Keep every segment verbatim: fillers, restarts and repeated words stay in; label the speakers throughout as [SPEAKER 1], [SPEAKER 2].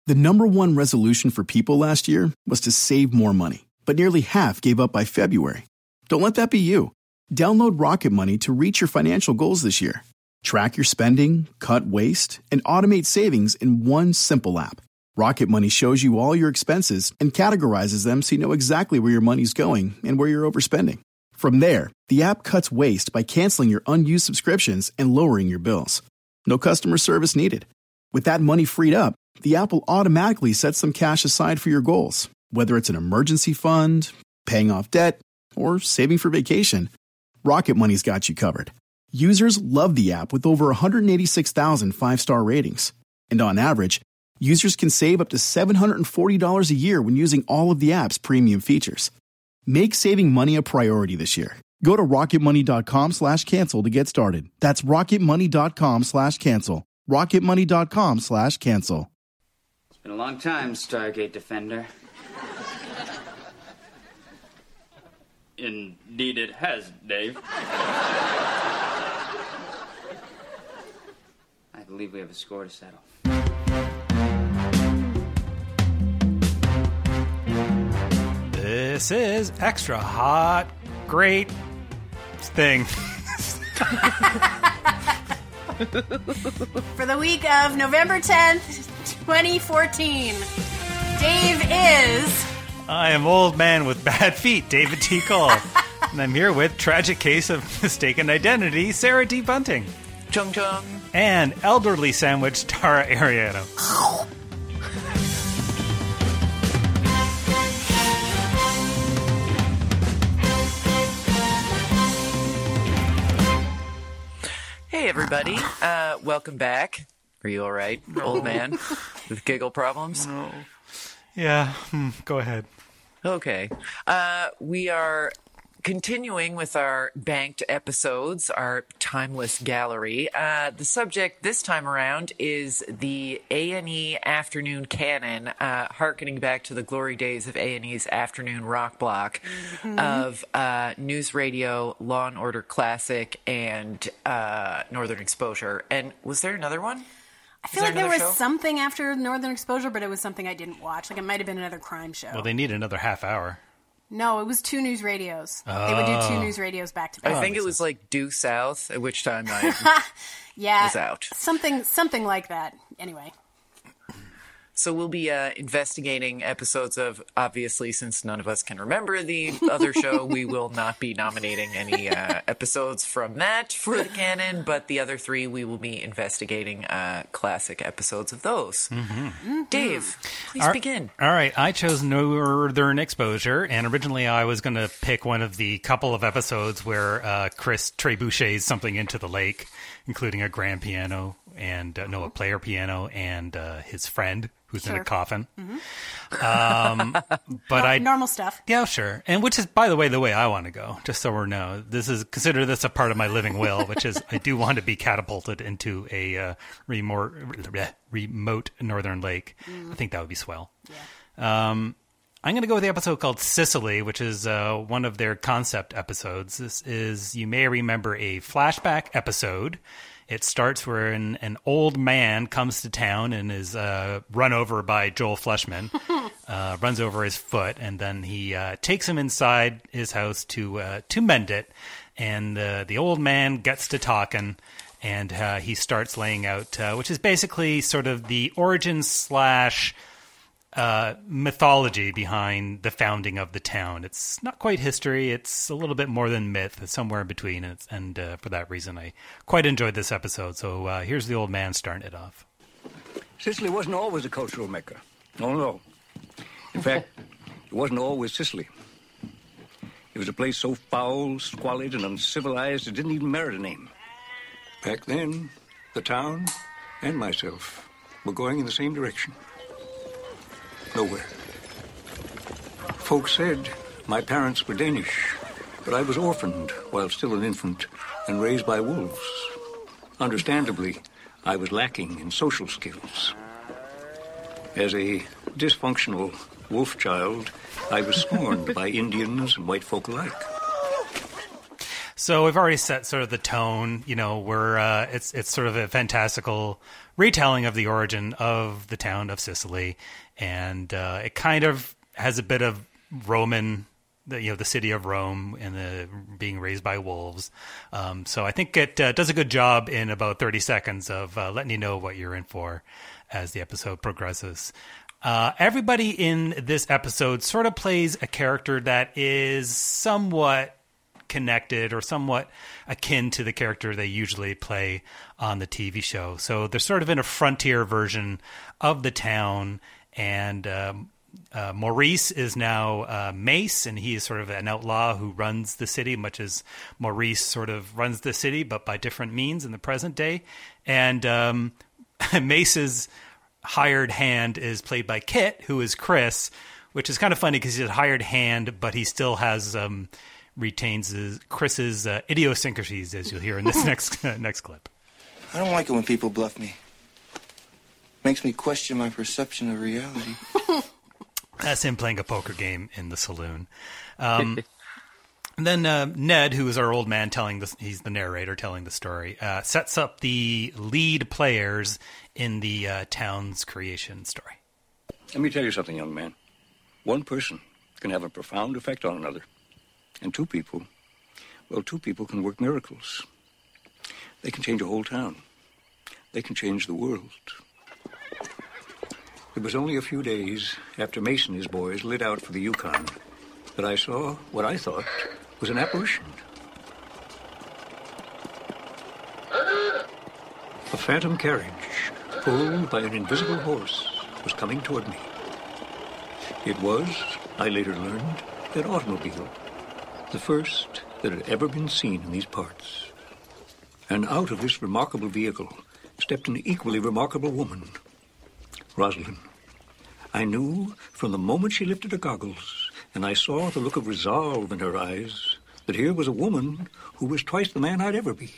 [SPEAKER 1] The number one resolution for people last year was to save more money, but nearly half gave up by February. Don't let that be you. Download Rocket Money to reach your financial goals this year. Track your spending, cut waste, and automate savings in one simple app. Rocket Money shows you all your expenses and categorizes them so you know exactly where your money's going and where you're overspending. From there, the app cuts waste by canceling your unused subscriptions and lowering your bills. No customer service needed. With that money freed up, the app will automatically set some cash aside for your goals, whether it's an emergency fund, paying off debt, or saving for vacation. Rocket Money's got you covered. Users love the app with over one hundred eighty-six thousand five-star ratings. And on average, users can save up to seven hundred forty dollars a year when using all of the app's premium features. Make saving money a priority this year. Go to rocketmoney.com slash cancel to get started. That's rocketmoney.com slash cancel. rocketmoney.com slash cancel.
[SPEAKER 2] It's been a long time, Stargate Defender. Indeed it has, Dave. I believe we have a score to settle.
[SPEAKER 3] This is Extra Hot Great Thing.
[SPEAKER 4] For the week of November tenth, twenty fourteen, Dave is...
[SPEAKER 3] I am old man with bad feet, David T. Cole. And I'm here with tragic case of mistaken identity, Sarah D. Bunting.
[SPEAKER 5] Chung chung.
[SPEAKER 3] And elderly sandwich, Tara Ariano.
[SPEAKER 5] Hey, everybody. Uh, welcome back. Are you all right, no. Old man with giggle problems?
[SPEAKER 3] No. Yeah, hmm, go ahead.
[SPEAKER 5] Okay. Uh, we are continuing with our banked episodes, our timeless gallery. Uh, the subject this time around is the A and E afternoon canon, uh, hearkening back to the glory days of A and E's afternoon rock block mm-hmm. of uh, News Radio, Law and Order Classic, and uh, Northern Exposure. And was there another one?
[SPEAKER 4] I feel like there was show? something after Northern Exposure, but it was something I didn't watch. Like, it might have been another crime show.
[SPEAKER 3] Well, they need another half hour.
[SPEAKER 4] No, it was two news radios. Oh. They would do two news radios back to back.
[SPEAKER 5] I think it was like Due South, at which time I
[SPEAKER 4] yeah,
[SPEAKER 5] was out.
[SPEAKER 4] Something, something like that. Anyway.
[SPEAKER 5] So we'll be uh, investigating episodes of, obviously, since none of us can remember the other show, we will not be nominating any uh, episodes from that for the canon, but the other three, we will be investigating uh, classic episodes of those. Mm-hmm. Mm-hmm. Dave, please
[SPEAKER 3] all,
[SPEAKER 5] begin.
[SPEAKER 3] All right, I chose Northern Exposure, and originally I was going to pick one of the couple of episodes where uh, Chris trebuchets something into the lake, including a grand piano and, uh, no, a player piano and uh, his friend, who's sure. in a coffin. Mm-hmm. Um, but no, I
[SPEAKER 4] normal stuff.
[SPEAKER 3] Yeah, sure. And which is, by the way, the way I want to go. Just so we know, this is consider this a part of my living will, which is I do want to be catapulted into a uh, remote, remote northern lake. Mm. I think that would be swell. Yeah. Um, I'm going to go with the episode called Sicily, which is uh, one of their concept episodes. This is, you may remember, a flashback episode. It starts where an, an old man comes to town and is uh, run over by Joel Fleshman, uh, runs over his foot, and then he uh, takes him inside his house to uh, to mend it. And uh, the old man gets to talking, and uh, he starts laying out, uh, which is basically sort of the origin slash uh, mythology behind the founding of the town. It's not quite history. It's a little bit more than myth. It's somewhere in between. And, and uh, for that reason, I quite enjoyed this episode. So uh, here's the old man starting it off.
[SPEAKER 6] Sicily wasn't always a cultural mecca. No, no. In fact, it wasn't always Sicily. It was a place so foul, squalid, and uncivilized it didn't even merit a name. Back then, the town and myself were going in the same direction. Nowhere. Folks said my parents were Danish, but I was orphaned while still an infant and raised by wolves. Understandably, I was lacking in social skills. As a dysfunctional wolf child, I was scorned by Indians and white folk alike.
[SPEAKER 3] So we've already set sort of the tone. You know, we're uh, it's it's sort of a fantastical retelling of the origin of the town of Sicily, and uh, it kind of has a bit of Roman, the, you know, the city of Rome and the being raised by wolves. Um, so I think it uh, does a good job in about thirty seconds of uh, letting you know what you're in for as the episode progresses. Uh, everybody in this episode sort of plays a character that is somewhat connected or somewhat akin to the character they usually play on the T V show. So they're sort of in a frontier version of the town, and um, uh, Maurice is now uh, Mace, and he is sort of an outlaw who runs the city, much as Maurice sort of runs the city, but by different means in the present day. And um, Mace's hired hand is played by Kit, who is Chris, which is kind of funny because he's a hired hand, but he still has um, retains his, Chris's uh, idiosyncrasies, as you'll hear in this next uh, next clip.
[SPEAKER 7] I don't like it when people bluff me. Makes me question my perception of reality.
[SPEAKER 3] That's him playing a poker game in the saloon. Um, and then uh, Ned, who is our old man telling the, he's the narrator telling the story, uh, sets up the lead players in the uh, town's creation story.
[SPEAKER 6] Let me tell you something, young man. One person can have a profound effect on another. And two people, well, two people can work miracles. They can change a whole town. They can change the world. It was only a few days after Mace and his boys lit out for the Yukon that I saw what I thought was an apparition. A phantom carriage, pulled by an invisible horse, was coming toward me. It was, I later learned, an automobile. The first that had ever been seen in these parts. And out of this remarkable vehicle stepped an equally remarkable woman, Rosalind. I knew from the moment she lifted her goggles and I saw the look of resolve in her eyes that here was a woman who was twice the man I'd ever be.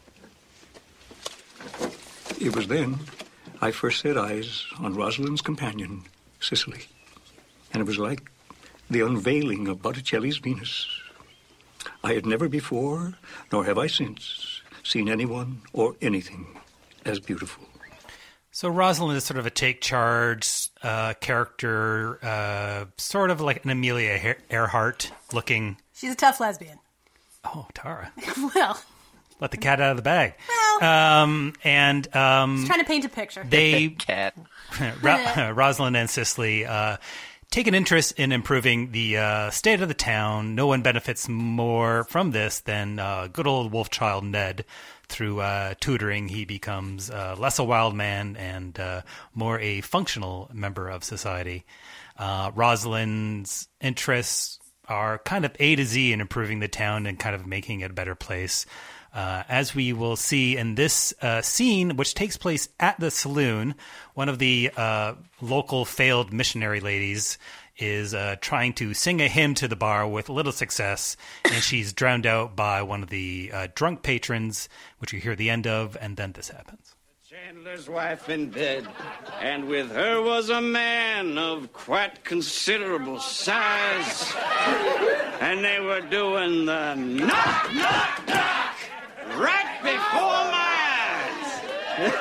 [SPEAKER 6] It was then I first set eyes on Rosalind's companion, Cicely. And it was like the unveiling of Botticelli's Venus. I had never before, nor have I since, seen anyone or anything as beautiful.
[SPEAKER 3] So Rosalind is sort of a take charge uh, character, uh, sort of like an Amelia Earhart looking.
[SPEAKER 4] She's a tough lesbian.
[SPEAKER 3] Oh, Tara.
[SPEAKER 4] Well.
[SPEAKER 3] Let the cat out of the bag.
[SPEAKER 4] Well.
[SPEAKER 3] Um, and um,
[SPEAKER 4] just trying to paint a picture.
[SPEAKER 3] They,
[SPEAKER 5] Cat.
[SPEAKER 3] Ro- Rosalind and Cicely uh, take an interest in improving the uh, state of the town. No one benefits more from this than uh, good old Wolfchild Ned. Through uh, tutoring, he becomes uh, less a wild man and uh, more a functional member of society. Uh, Rosalind's interests are kind of A to Z in improving the town and kind of making it a better place. Uh, as we will see in this uh, scene, which takes place at the saloon, one of the uh, local failed missionary ladies is uh, trying to sing a hymn to the bar with little success, and she's drowned out by one of the uh, drunk patrons, which you hear the end of, and then this happens.
[SPEAKER 8] Chandler's wife in bed, and with her was a man of quite considerable size, and they were doing the knock, knock, knock right before my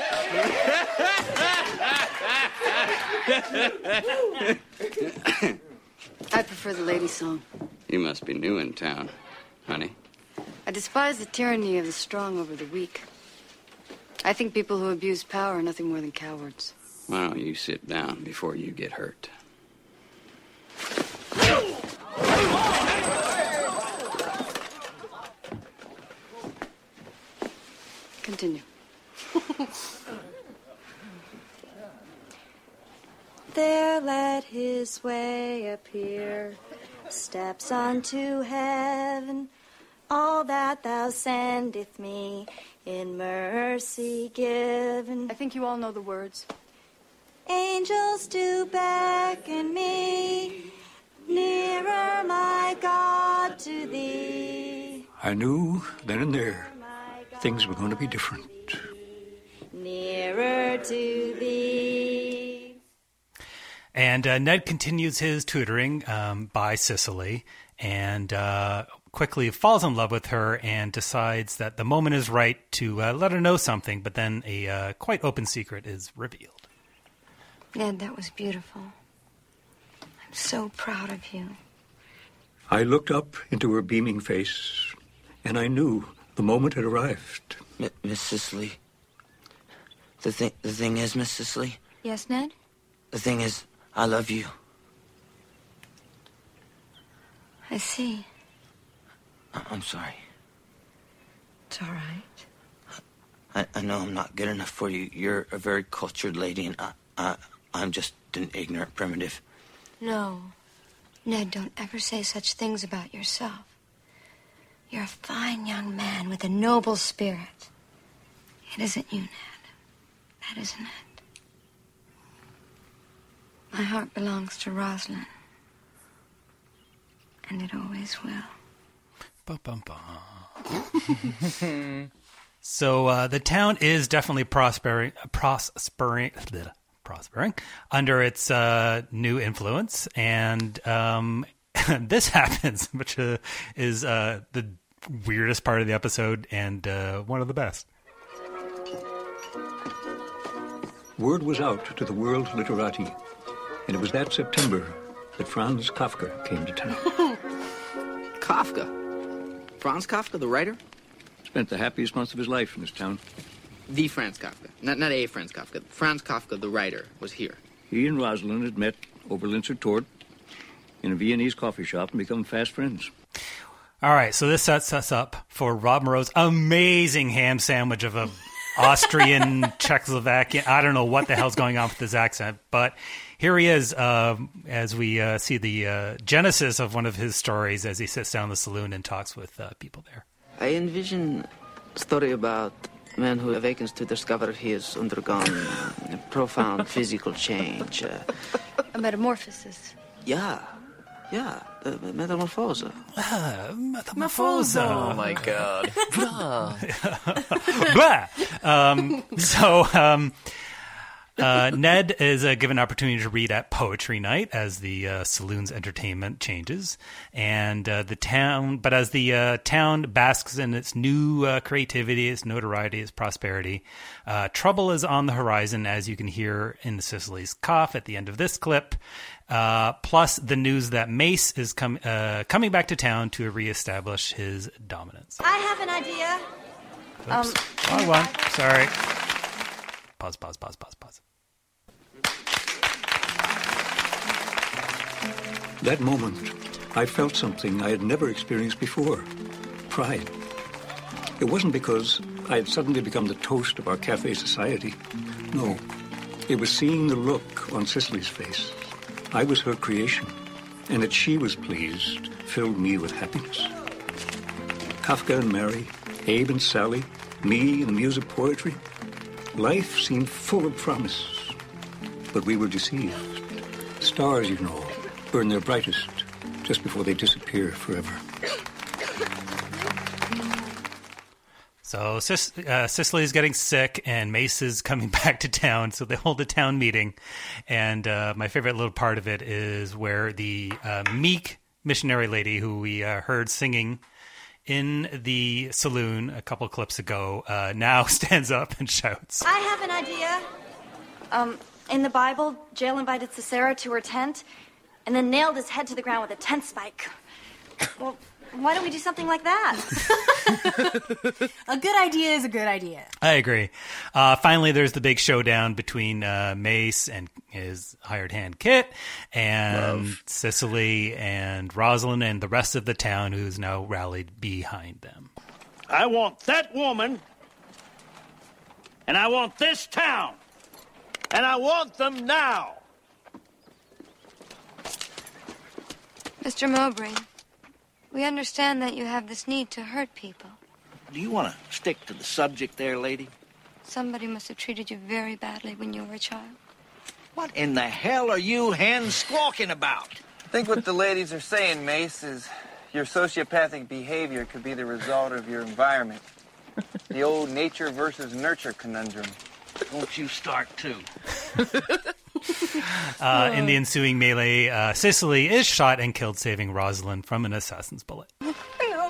[SPEAKER 9] eyes. I prefer the lady song.
[SPEAKER 8] You must be new in town, honey.
[SPEAKER 9] I despise the tyranny of the strong over the weak. I think people who abuse power are nothing more than cowards.
[SPEAKER 8] Why don't you sit down before you get hurt?
[SPEAKER 9] Continue. There let his way appear, steps unto heaven, all that thou sendeth me, in mercy given. I think you all know the words. Angels do beckon me, nearer, my God, to thee.
[SPEAKER 6] I knew then and there things were going to be different.
[SPEAKER 9] Nearer to thee.
[SPEAKER 3] And uh, Ned continues his tutoring um, by Cicely. And uh, quickly falls in love with her and decides that the moment is right to uh, let her know something, but then a uh, quite open secret is revealed.
[SPEAKER 9] Ned, that was beautiful. I'm so proud of you.
[SPEAKER 6] I looked up into her beaming face, and I knew the moment had arrived.
[SPEAKER 7] M- Miss Cicely. The thing, the thing is, Miss Cicely.
[SPEAKER 9] Yes, Ned?
[SPEAKER 7] The thing is, I love you.
[SPEAKER 9] I see.
[SPEAKER 7] I- I'm sorry.
[SPEAKER 9] It's all right.
[SPEAKER 7] I, I know I'm not good enough for you. You're a very cultured lady, and I, I, I'm just an ignorant primitive.
[SPEAKER 9] No. Ned, don't ever say such things about yourself. You're a fine young man with a noble spirit. It isn't you, Ned. That isn't it. My heart belongs to Rosalind. And it always will.
[SPEAKER 3] Bum, bum, bum. So uh, the town is definitely prospering, prospering, bleh, prospering under its uh, new influence, and um, this happens, which uh, is uh, the weirdest part of the episode and uh, one of the best.
[SPEAKER 6] Word was out to the world literati, and it was that September that Franz Kafka came to town.
[SPEAKER 10] Kafka? Franz Kafka, the writer?
[SPEAKER 6] Spent the happiest months of his life in this town.
[SPEAKER 10] The Franz Kafka. Not, not a Franz Kafka. Franz Kafka, the writer, was here.
[SPEAKER 6] He and Rosalind had met over Linzer Tort in a Viennese coffee shop and become fast friends.
[SPEAKER 3] All right, so this sets us up for Rob Moreau's amazing ham sandwich of a Austrian, Czechoslovakian. I don't know what the hell's going on with his accent, but here he is uh, as we uh, see the uh, genesis of one of his stories as he sits down in the saloon and talks with uh, people there.
[SPEAKER 10] I envision a story about a man who awakens to discover he has undergone a profound physical change. Uh,
[SPEAKER 9] A metamorphosis.
[SPEAKER 10] yeah, yeah, the metamorphose.
[SPEAKER 3] Ah, metamorphose.
[SPEAKER 5] Oh my God.
[SPEAKER 3] Blah. Um, so um, uh, Ned is uh, given an opportunity to read at poetry night as the uh, saloon's entertainment changes, and uh, the town. But as the uh, town basks in its new uh, creativity, its notoriety, its prosperity, uh, trouble is on the horizon, as you can hear in Cicely's cough at the end of this clip. Uh, plus the news that Mace is com- uh, coming back to town to reestablish his dominance.
[SPEAKER 4] I have an idea.
[SPEAKER 3] Oops.
[SPEAKER 4] Um,
[SPEAKER 3] Wrong one. Sorry. Pause, pause, pause, pause, pause.
[SPEAKER 6] That moment, I felt something I had never experienced before. Pride. It wasn't because I had suddenly become the toast of our cafe society. No. It was seeing the look on Cicely's face. I was her creation, and that she was pleased filled me with happiness. Kafka and Mary, Abe and Sally, me and the muse of poetry. Life seemed full of promise, but we were deceived. Stars, you know, burn their brightest just before they disappear forever.
[SPEAKER 3] So Cic- uh, Cicely's getting sick, and Mace is coming back to town, so they hold a town meeting. And uh, my favorite little part of it is where the uh, meek missionary lady who we uh, heard singing in the saloon a couple clips ago uh, now stands up and shouts.
[SPEAKER 4] I have an idea.
[SPEAKER 11] Um, in the Bible, Jael invited Sisera to her tent and then nailed his head to the ground with a tent spike. Well, why don't we do something like that?
[SPEAKER 4] A good idea is a good idea.
[SPEAKER 3] I agree. Uh, finally, there's the big showdown between uh, Mace and his hired hand Kit, and Love. Cicely and Rosalind and the rest of the town who's now rallied behind them.
[SPEAKER 8] I want that woman, and I want this town, and I want them now.
[SPEAKER 9] Mister Mowbray, we understand that you have this need to hurt people.
[SPEAKER 12] Do you want to stick to the subject there, lady?
[SPEAKER 9] Somebody must have treated you very badly when you were a child.
[SPEAKER 12] What in the hell are you hens squawking about?
[SPEAKER 13] I think what the ladies are saying, Mace, is your sociopathic behavior could be the result of your environment. The old nature versus nurture conundrum.
[SPEAKER 12] Won't you start, too?
[SPEAKER 3] Uh, in the ensuing melee, uh, Cicely is shot and killed, saving Rosalind from an assassin's bullet.
[SPEAKER 11] No,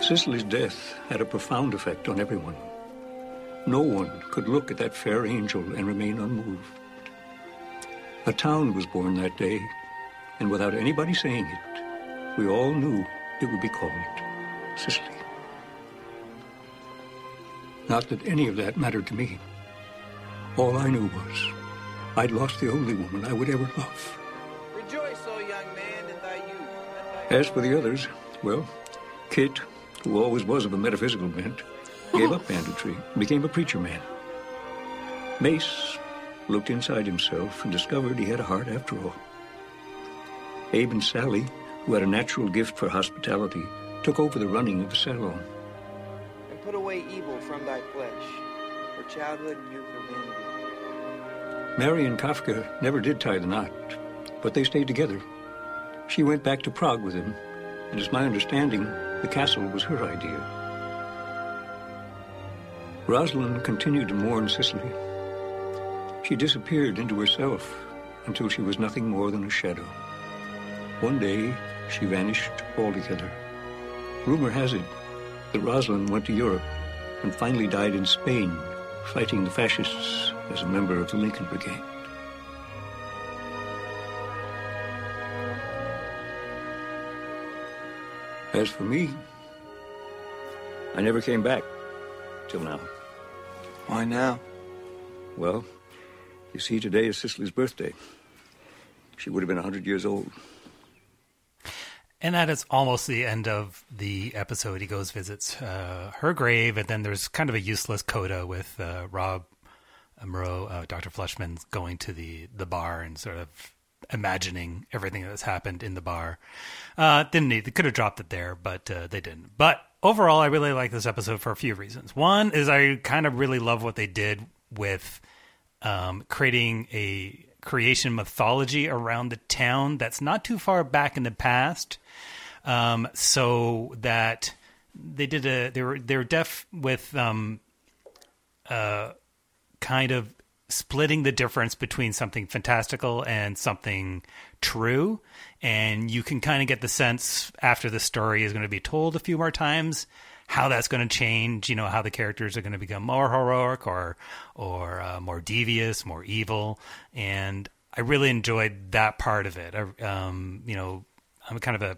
[SPEAKER 6] Cicely's death had a profound effect on everyone. No one could look at that fair angel and remain unmoved. A town was born that day, and without anybody saying it, we all knew it would be called Cicely. Not that any of that mattered to me. All I knew was I'd lost the only woman I would ever love.
[SPEAKER 13] Rejoice, O young man, in thy youth.
[SPEAKER 6] As for the others, well, Kit, who always was of a metaphysical bent, gave up banditry and became a preacher man. Mace looked inside himself and discovered he had a heart after all. Abe and Sally, who had a natural gift for hospitality, took over the running of the salon.
[SPEAKER 13] And put away evil from thy flesh, for childhood and youth are vanity.
[SPEAKER 6] Mary and Kafka never did tie the knot, but they stayed together. She went back to Prague with him, and it's my understanding the castle was her idea. Rosalind continued to mourn Cicely. She disappeared into herself until she was nothing more than a shadow. One day, she vanished altogether. Rumor has it that Rosalind went to Europe and finally died in Spain, fighting the fascists as a member of the Lincoln Brigade. As for me, I never came back till now.
[SPEAKER 13] Why now?
[SPEAKER 6] Well, you see, today is Cicely's birthday. She would have been one hundred years old.
[SPEAKER 3] And that is almost the end of the episode. He goes, visits uh, her grave, and then there's kind of a useless coda with uh, Rob Moreau, uh, Doctor Fleischman, going to the, the bar and sort of imagining everything that's happened in the bar. Uh, didn't need, they could have dropped it there, but uh, they didn't. But overall, I really like this episode for a few reasons. One is I kind of really love what they did with um, creating a creation mythology around the town that's not too far back in the past. Um, so that they did a, they were, they were deaf with, um, uh, kind of splitting the difference between something fantastical and something true. And you can kind of get the sense after the story is going to be told a few more times, how that's going to change, you know, how the characters are going to become more heroic or, or, uh, more devious, more evil. And I really enjoyed that part of it. I, um, you know, I'm kind of a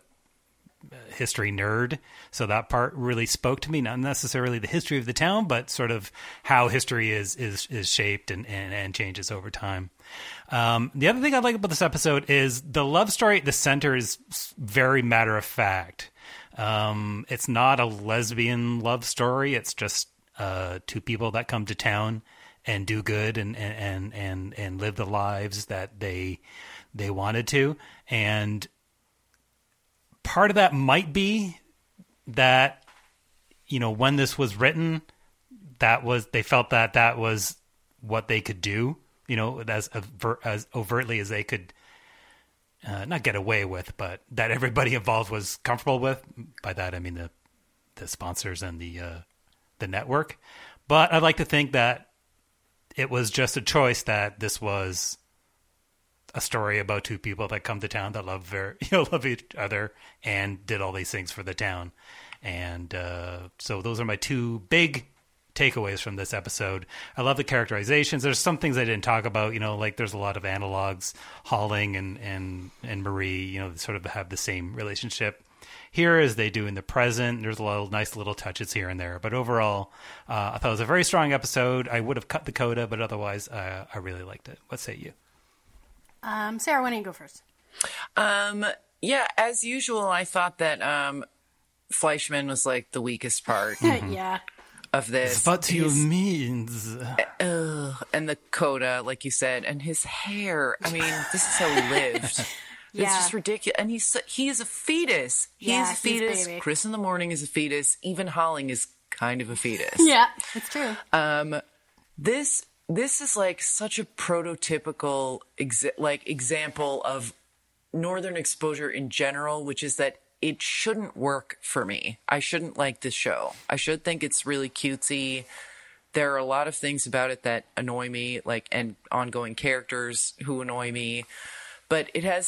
[SPEAKER 3] history nerd, so that part really spoke to me, not necessarily the history of the town, but sort of how history is is is shaped and and, and changes over time. Um, the other thing I like about this episode is the love story at the center is very matter of fact. Um, it's not a lesbian love story. It's just uh, two people that come to town and do good and and and and live the lives that they they wanted to. And part of that might be that, you know, when this was written, that was, they felt that that was what they could do, you know, as as overtly as they could, uh, not get away with, but that everybody involved was comfortable with. By that, I mean the the sponsors and the uh, the network. But I'd like to think that it was just a choice that this was a story about two people that come to town that love very, you know, love each other and did all these things for the town. And uh, so those are my two big takeaways from this episode. I love the characterizations. There's some things I didn't talk about, you know, like there's a lot of analogs. Holling and, and, and Marie, you know, sort of have the same relationship here as they do in the present. There's a lot of nice little touches here and there. But overall, uh, I thought it was a very strong episode. I would have cut the coda, but otherwise uh, I really liked it. What say you?
[SPEAKER 4] Um, Sarah, why don't you go first?
[SPEAKER 5] Um, yeah, as usual, I thought that um, Fleischman was like the weakest part.
[SPEAKER 4] Yeah.
[SPEAKER 5] Of this.
[SPEAKER 3] What you mean?
[SPEAKER 5] Uh, and the coda, like you said, and his hair. I mean, this is how he lived.
[SPEAKER 4] Yeah.
[SPEAKER 5] It's just ridiculous. And he's he is a fetus. He
[SPEAKER 4] Yeah,
[SPEAKER 5] is a fetus.
[SPEAKER 4] he's baby.
[SPEAKER 5] Chris in the Morning is a fetus. Even Holling is kind of a fetus.
[SPEAKER 4] Yeah, it's true.
[SPEAKER 5] Um, this this is like such a prototypical exa- like example of Northern exposure in general, which is that it shouldn't work for me. I shouldn't like this show. I should think it's really cutesy. There are a lot of things about it that annoy me, like, and ongoing characters who annoy me. But it has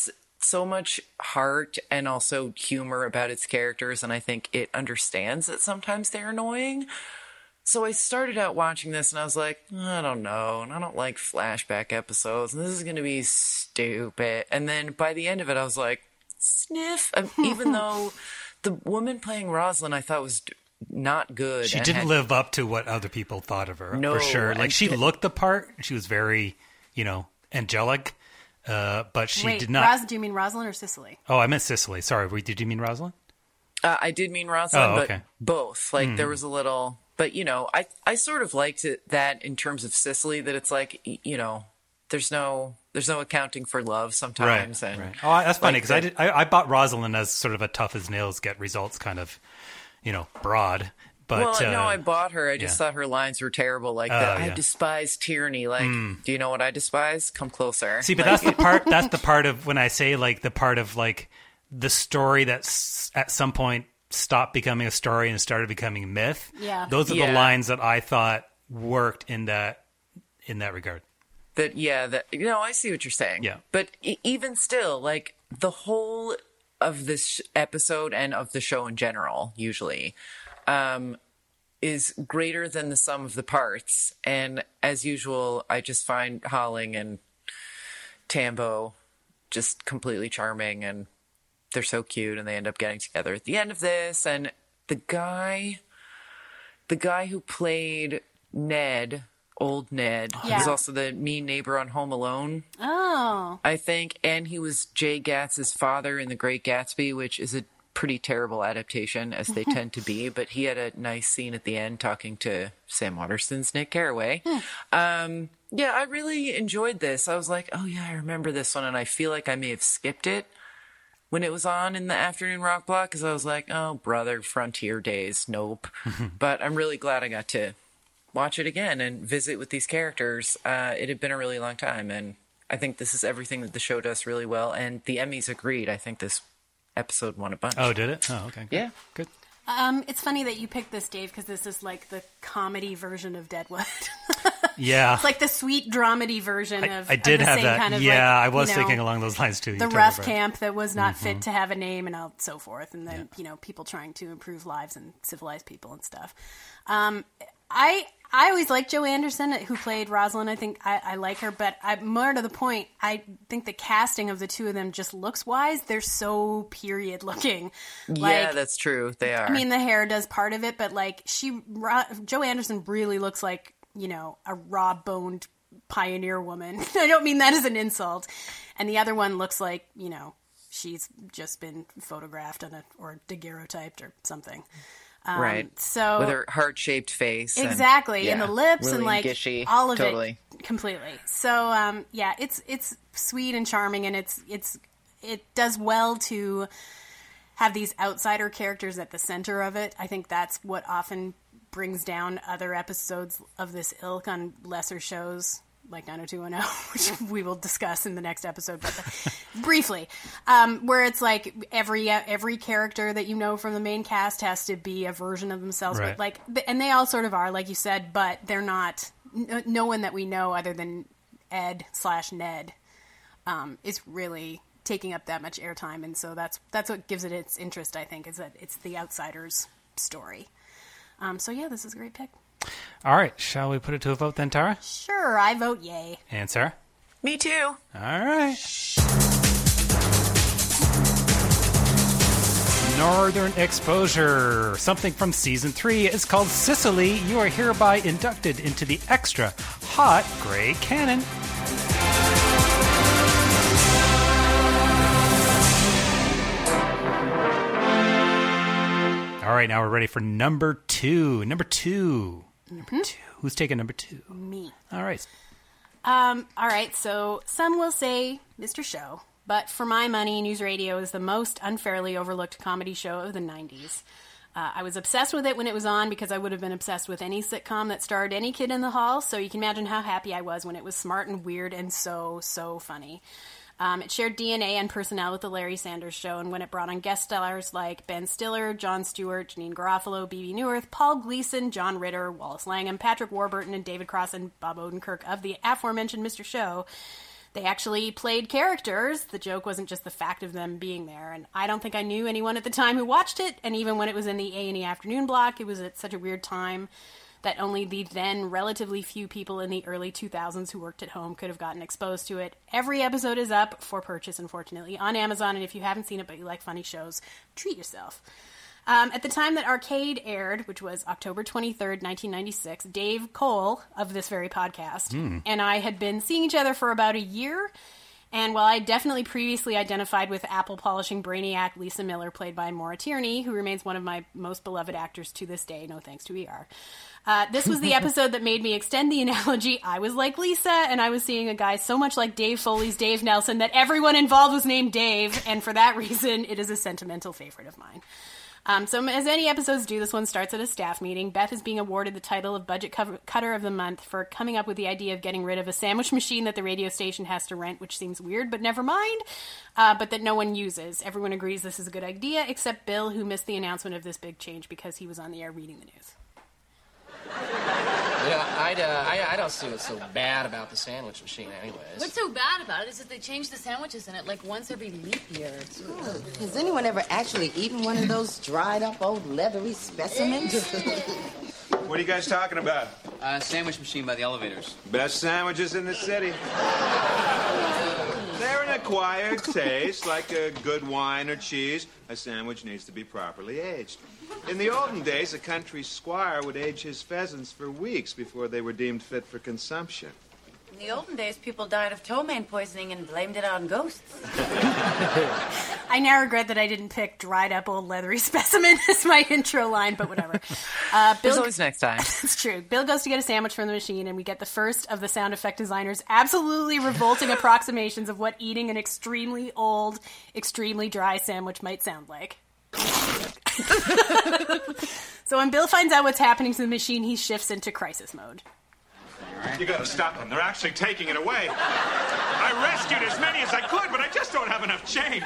[SPEAKER 5] so much heart and also humor about its characters, and I think it understands that sometimes they're annoying. So I started out watching this, and I was like, I don't know, and I don't like flashback episodes, and this is going to be stupid. And then by the end of it, I was like, sniff. Even though the woman playing Rosalind I thought was not good.
[SPEAKER 3] She
[SPEAKER 5] and
[SPEAKER 3] didn't
[SPEAKER 5] had,
[SPEAKER 3] live up to what other people thought of her,
[SPEAKER 5] no,
[SPEAKER 3] for sure. Like, she
[SPEAKER 5] and,
[SPEAKER 3] looked the part. She was very, you know, angelic, uh, but she
[SPEAKER 4] Wait,
[SPEAKER 3] did not.
[SPEAKER 4] Ros- do you mean Rosalind or Cicely?
[SPEAKER 3] Oh, I meant Cicely. Sorry, wait, did you mean Rosalind?
[SPEAKER 5] Uh, I did mean Rosalind,
[SPEAKER 3] Oh, okay.
[SPEAKER 5] but both. Like,
[SPEAKER 3] Mm.
[SPEAKER 5] there was a little... But, you know, I, I sort of liked it that in terms of Cicely, that it's like, y- you know, there's no there's no accounting for love sometimes.
[SPEAKER 3] Right,
[SPEAKER 5] and
[SPEAKER 3] right. Oh, that's funny,
[SPEAKER 5] like
[SPEAKER 3] because I,
[SPEAKER 5] the-
[SPEAKER 3] did, I I bought Rosalind as sort of a tough as nails get results kind of, you know, broad. But
[SPEAKER 5] well,
[SPEAKER 3] uh,
[SPEAKER 5] no, I bought her. I just
[SPEAKER 3] yeah.
[SPEAKER 5] thought her lines were terrible. Like,
[SPEAKER 3] Oh,
[SPEAKER 5] the, I
[SPEAKER 3] yeah.
[SPEAKER 5] despise tyranny. Like,
[SPEAKER 3] Mm.
[SPEAKER 5] do you know what I despise? Come closer.
[SPEAKER 3] See, but
[SPEAKER 5] Like-
[SPEAKER 3] that's the part. That's the part of when I say like the part of like the story that's at some point stopped becoming a story and started becoming myth.
[SPEAKER 4] Yeah.
[SPEAKER 3] Those are
[SPEAKER 5] Yeah.
[SPEAKER 3] the lines that I thought worked in that in that regard.
[SPEAKER 5] That yeah, that you know, I see what you're saying.
[SPEAKER 3] Yeah.
[SPEAKER 5] But e- even still, like the whole of this sh- episode and of the show in general, usually, um, is greater than the sum of the parts. And as usual, I just find Holling and Tambo just completely charming, and they're so cute, and they end up getting together at the end of this. And the guy, the guy who played Ned. Old Ned.
[SPEAKER 4] Yeah.
[SPEAKER 5] He was also the mean neighbor on Home Alone,
[SPEAKER 4] Oh.
[SPEAKER 5] I think. And he was Jay Gatz's father in The Great Gatsby, which is a pretty terrible adaptation, as they tend to be. But he had a nice scene at the end talking to Sam Waterston's Nick Carraway. Um, yeah, I really enjoyed this. I was like, oh, yeah, I remember this one. And I feel like I may have skipped it when it was on in the afternoon rock block, because I was like, oh, brother, Frontier days. Nope. But I'm really glad I got to watch it again and visit with these characters. Uh, it had been a really long time, and I think this is everything that the show does really well. And the Emmys agreed. I think this episode won a bunch.
[SPEAKER 3] Oh, did it? Oh, okay. Good.
[SPEAKER 5] Yeah.
[SPEAKER 3] Good.
[SPEAKER 4] Um, it's funny that you picked this, Dave, because this is like the comedy version of Deadwood.
[SPEAKER 3] Yeah.
[SPEAKER 4] It's like the sweet dramedy version
[SPEAKER 3] I,
[SPEAKER 4] of.
[SPEAKER 3] I did
[SPEAKER 4] of the
[SPEAKER 3] have
[SPEAKER 4] same
[SPEAKER 3] that.
[SPEAKER 4] Kind of
[SPEAKER 3] yeah,
[SPEAKER 4] like,
[SPEAKER 3] I was
[SPEAKER 4] you know,
[SPEAKER 3] thinking along those lines too.
[SPEAKER 4] The
[SPEAKER 3] You're
[SPEAKER 4] rough
[SPEAKER 3] totally right.
[SPEAKER 4] camp that was not
[SPEAKER 3] Mhm.
[SPEAKER 4] fit to have a name and all, so forth, and then you know people trying to improve lives and civilize people and stuff. Um, I I always liked Joe Anderson, who played Rosalind. I think I, I like her, but I, more to the point, I think the casting of the two of them just looks wise. They're so period looking.
[SPEAKER 5] Yeah,
[SPEAKER 4] Like,
[SPEAKER 5] that's true. They are.
[SPEAKER 4] I mean, the hair does part of it, but like she, Ro, Joe Anderson really looks like, you know, a raw-boned pioneer woman. I don't mean that as an insult. And the other one looks like, you know, she's just been photographed on a, or daguerreotyped or something. Um,
[SPEAKER 5] right.
[SPEAKER 4] So
[SPEAKER 5] with her heart-shaped face. and-
[SPEAKER 4] exactly, and
[SPEAKER 5] yeah,
[SPEAKER 4] the lips
[SPEAKER 5] really
[SPEAKER 4] and like
[SPEAKER 5] gishy,
[SPEAKER 4] all of
[SPEAKER 5] totally.
[SPEAKER 4] it completely. So um, yeah, it's it's sweet and charming, and it's it's it does well to have these outsider characters at the center of it. I think that's what often brings down other episodes of this ilk on lesser shows like nine oh two one oh, which we will discuss in the next episode, but briefly, um, where it's like every every character that you know from the main cast has to be a version of themselves,
[SPEAKER 3] Right.
[SPEAKER 4] but like, and they all sort of are, like you said, but they're not. No, no one that we know other than Ed slash Ned um, is really taking up that much airtime, and so that's that's what gives it its interest. I think is that it's the outsider's story. Um, so yeah, this is a great pick.
[SPEAKER 3] All right. Shall we put it to a vote then, Tara?
[SPEAKER 4] Sure, I vote yay.
[SPEAKER 3] And Sarah?
[SPEAKER 5] Me too.
[SPEAKER 3] All right. Northern Exposure. Something from season three is called Sicily. You are hereby inducted into the extra hot gray canon. All right, now we're ready for number two. Number two. Number two. Who's taking number two?
[SPEAKER 4] Me.
[SPEAKER 3] All right.
[SPEAKER 4] Um, all right, so some will say Mister Show, but for my money, News Radio is the most unfairly overlooked comedy show of the nineties. Uh, I was obsessed with it when it was on because I would have been obsessed with any sitcom that starred any kid in the hall, so you can imagine how happy I was when it was smart and weird and so, so funny. Um, it shared D N A and personnel with the Larry Sanders Show, and when it brought on guest stars like Ben Stiller, Jon Stewart, Janine Garofalo, B B Newirth, Paul Gleason, John Ritter, Wallace Langham, Patrick Warburton, and David Cross and Bob Odenkirk of the aforementioned Mister Show, They actually played characters. The joke wasn't just the fact of them being there. And I don't think I knew anyone at the time who watched it. And even when it was in the A and E afternoon block, it was at such a weird time that only the then relatively few people in the early two thousands who worked at home could have gotten exposed to it. Every episode is up for purchase, unfortunately, on Amazon. And if you haven't seen it but you like funny shows, treat yourself. Um, at the time that Arcade aired, which was October twenty-third, nineteen ninety-six, Dave Cole of this very podcast
[SPEAKER 3] Mm.
[SPEAKER 4] and I had been seeing each other for about a year. And while I definitely previously identified with apple polishing brainiac Lisa Miller, played by Maura Tierney, who remains one of my most beloved actors to this day, no thanks to E R, uh, this was the episode that made me extend the analogy. I was like Lisa, and I was seeing a guy so much like Dave Foley's Dave Nelson that everyone involved was named Dave, and for that reason, it is a sentimental favorite of mine. Um, so as any episodes do, this one starts at a staff meeting. Beth is being awarded the title of Budget Cover- Cutter of the Month for coming up with the idea of getting rid of a sandwich machine that the radio station has to rent, which seems weird, but never mind, uh, but that no one uses. Everyone agrees this is a good idea, except Bill, who missed the announcement of this big change because he was on the air reading the news.
[SPEAKER 14] You know, I'd, uh, I, I don't see what's so bad about the sandwich machine anyways.
[SPEAKER 15] What's so bad about it is that they change the sandwiches in it like once every leap year.
[SPEAKER 16] Has anyone ever actually eaten one of those dried up old leathery specimens?
[SPEAKER 17] What are you guys talking about?
[SPEAKER 2] Uh, sandwich machine by the elevators.
[SPEAKER 17] Best sandwiches in the city. They're an acquired taste, like a good wine or cheese. A sandwich needs to be properly aged. In the olden days, a country squire would age his pheasants for weeks before they were deemed fit for consumption.
[SPEAKER 18] In the olden days, people died of ptomaine poisoning and blamed it on ghosts.
[SPEAKER 4] I now regret that I didn't pick dried up old leathery specimen as my intro line, but whatever. Uh, Bill,
[SPEAKER 5] There's always next time.
[SPEAKER 4] It's true. Bill goes to get a sandwich from the machine, and we get the first of the sound effect designer's absolutely revolting approximations of what eating an extremely old, extremely dry sandwich might sound like. So when Bill finds out what's happening to the machine, he shifts into crisis mode.
[SPEAKER 17] You gotta stop them. They're actually taking it away. I rescued as many as I could, but I just don't have enough change.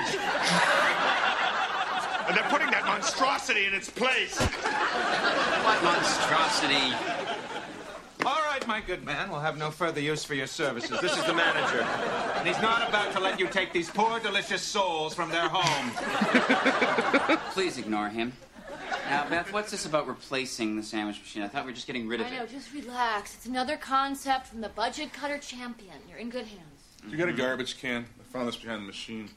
[SPEAKER 17] And they're putting that monstrosity in its place.
[SPEAKER 2] What monstrosity?
[SPEAKER 17] All right, my good man. We'll have no further use for your services. This is the manager. And he's not about to let you take these poor, delicious souls from their home.
[SPEAKER 2] Please ignore him. Now, Beth, what's this about replacing the sandwich machine? I thought we were just getting rid of
[SPEAKER 15] I know,
[SPEAKER 2] it.
[SPEAKER 15] just relax. It's another concept from the Budget Cutter champion. You're in good hands.
[SPEAKER 19] Did you get a garbage can? I found this behind the machine.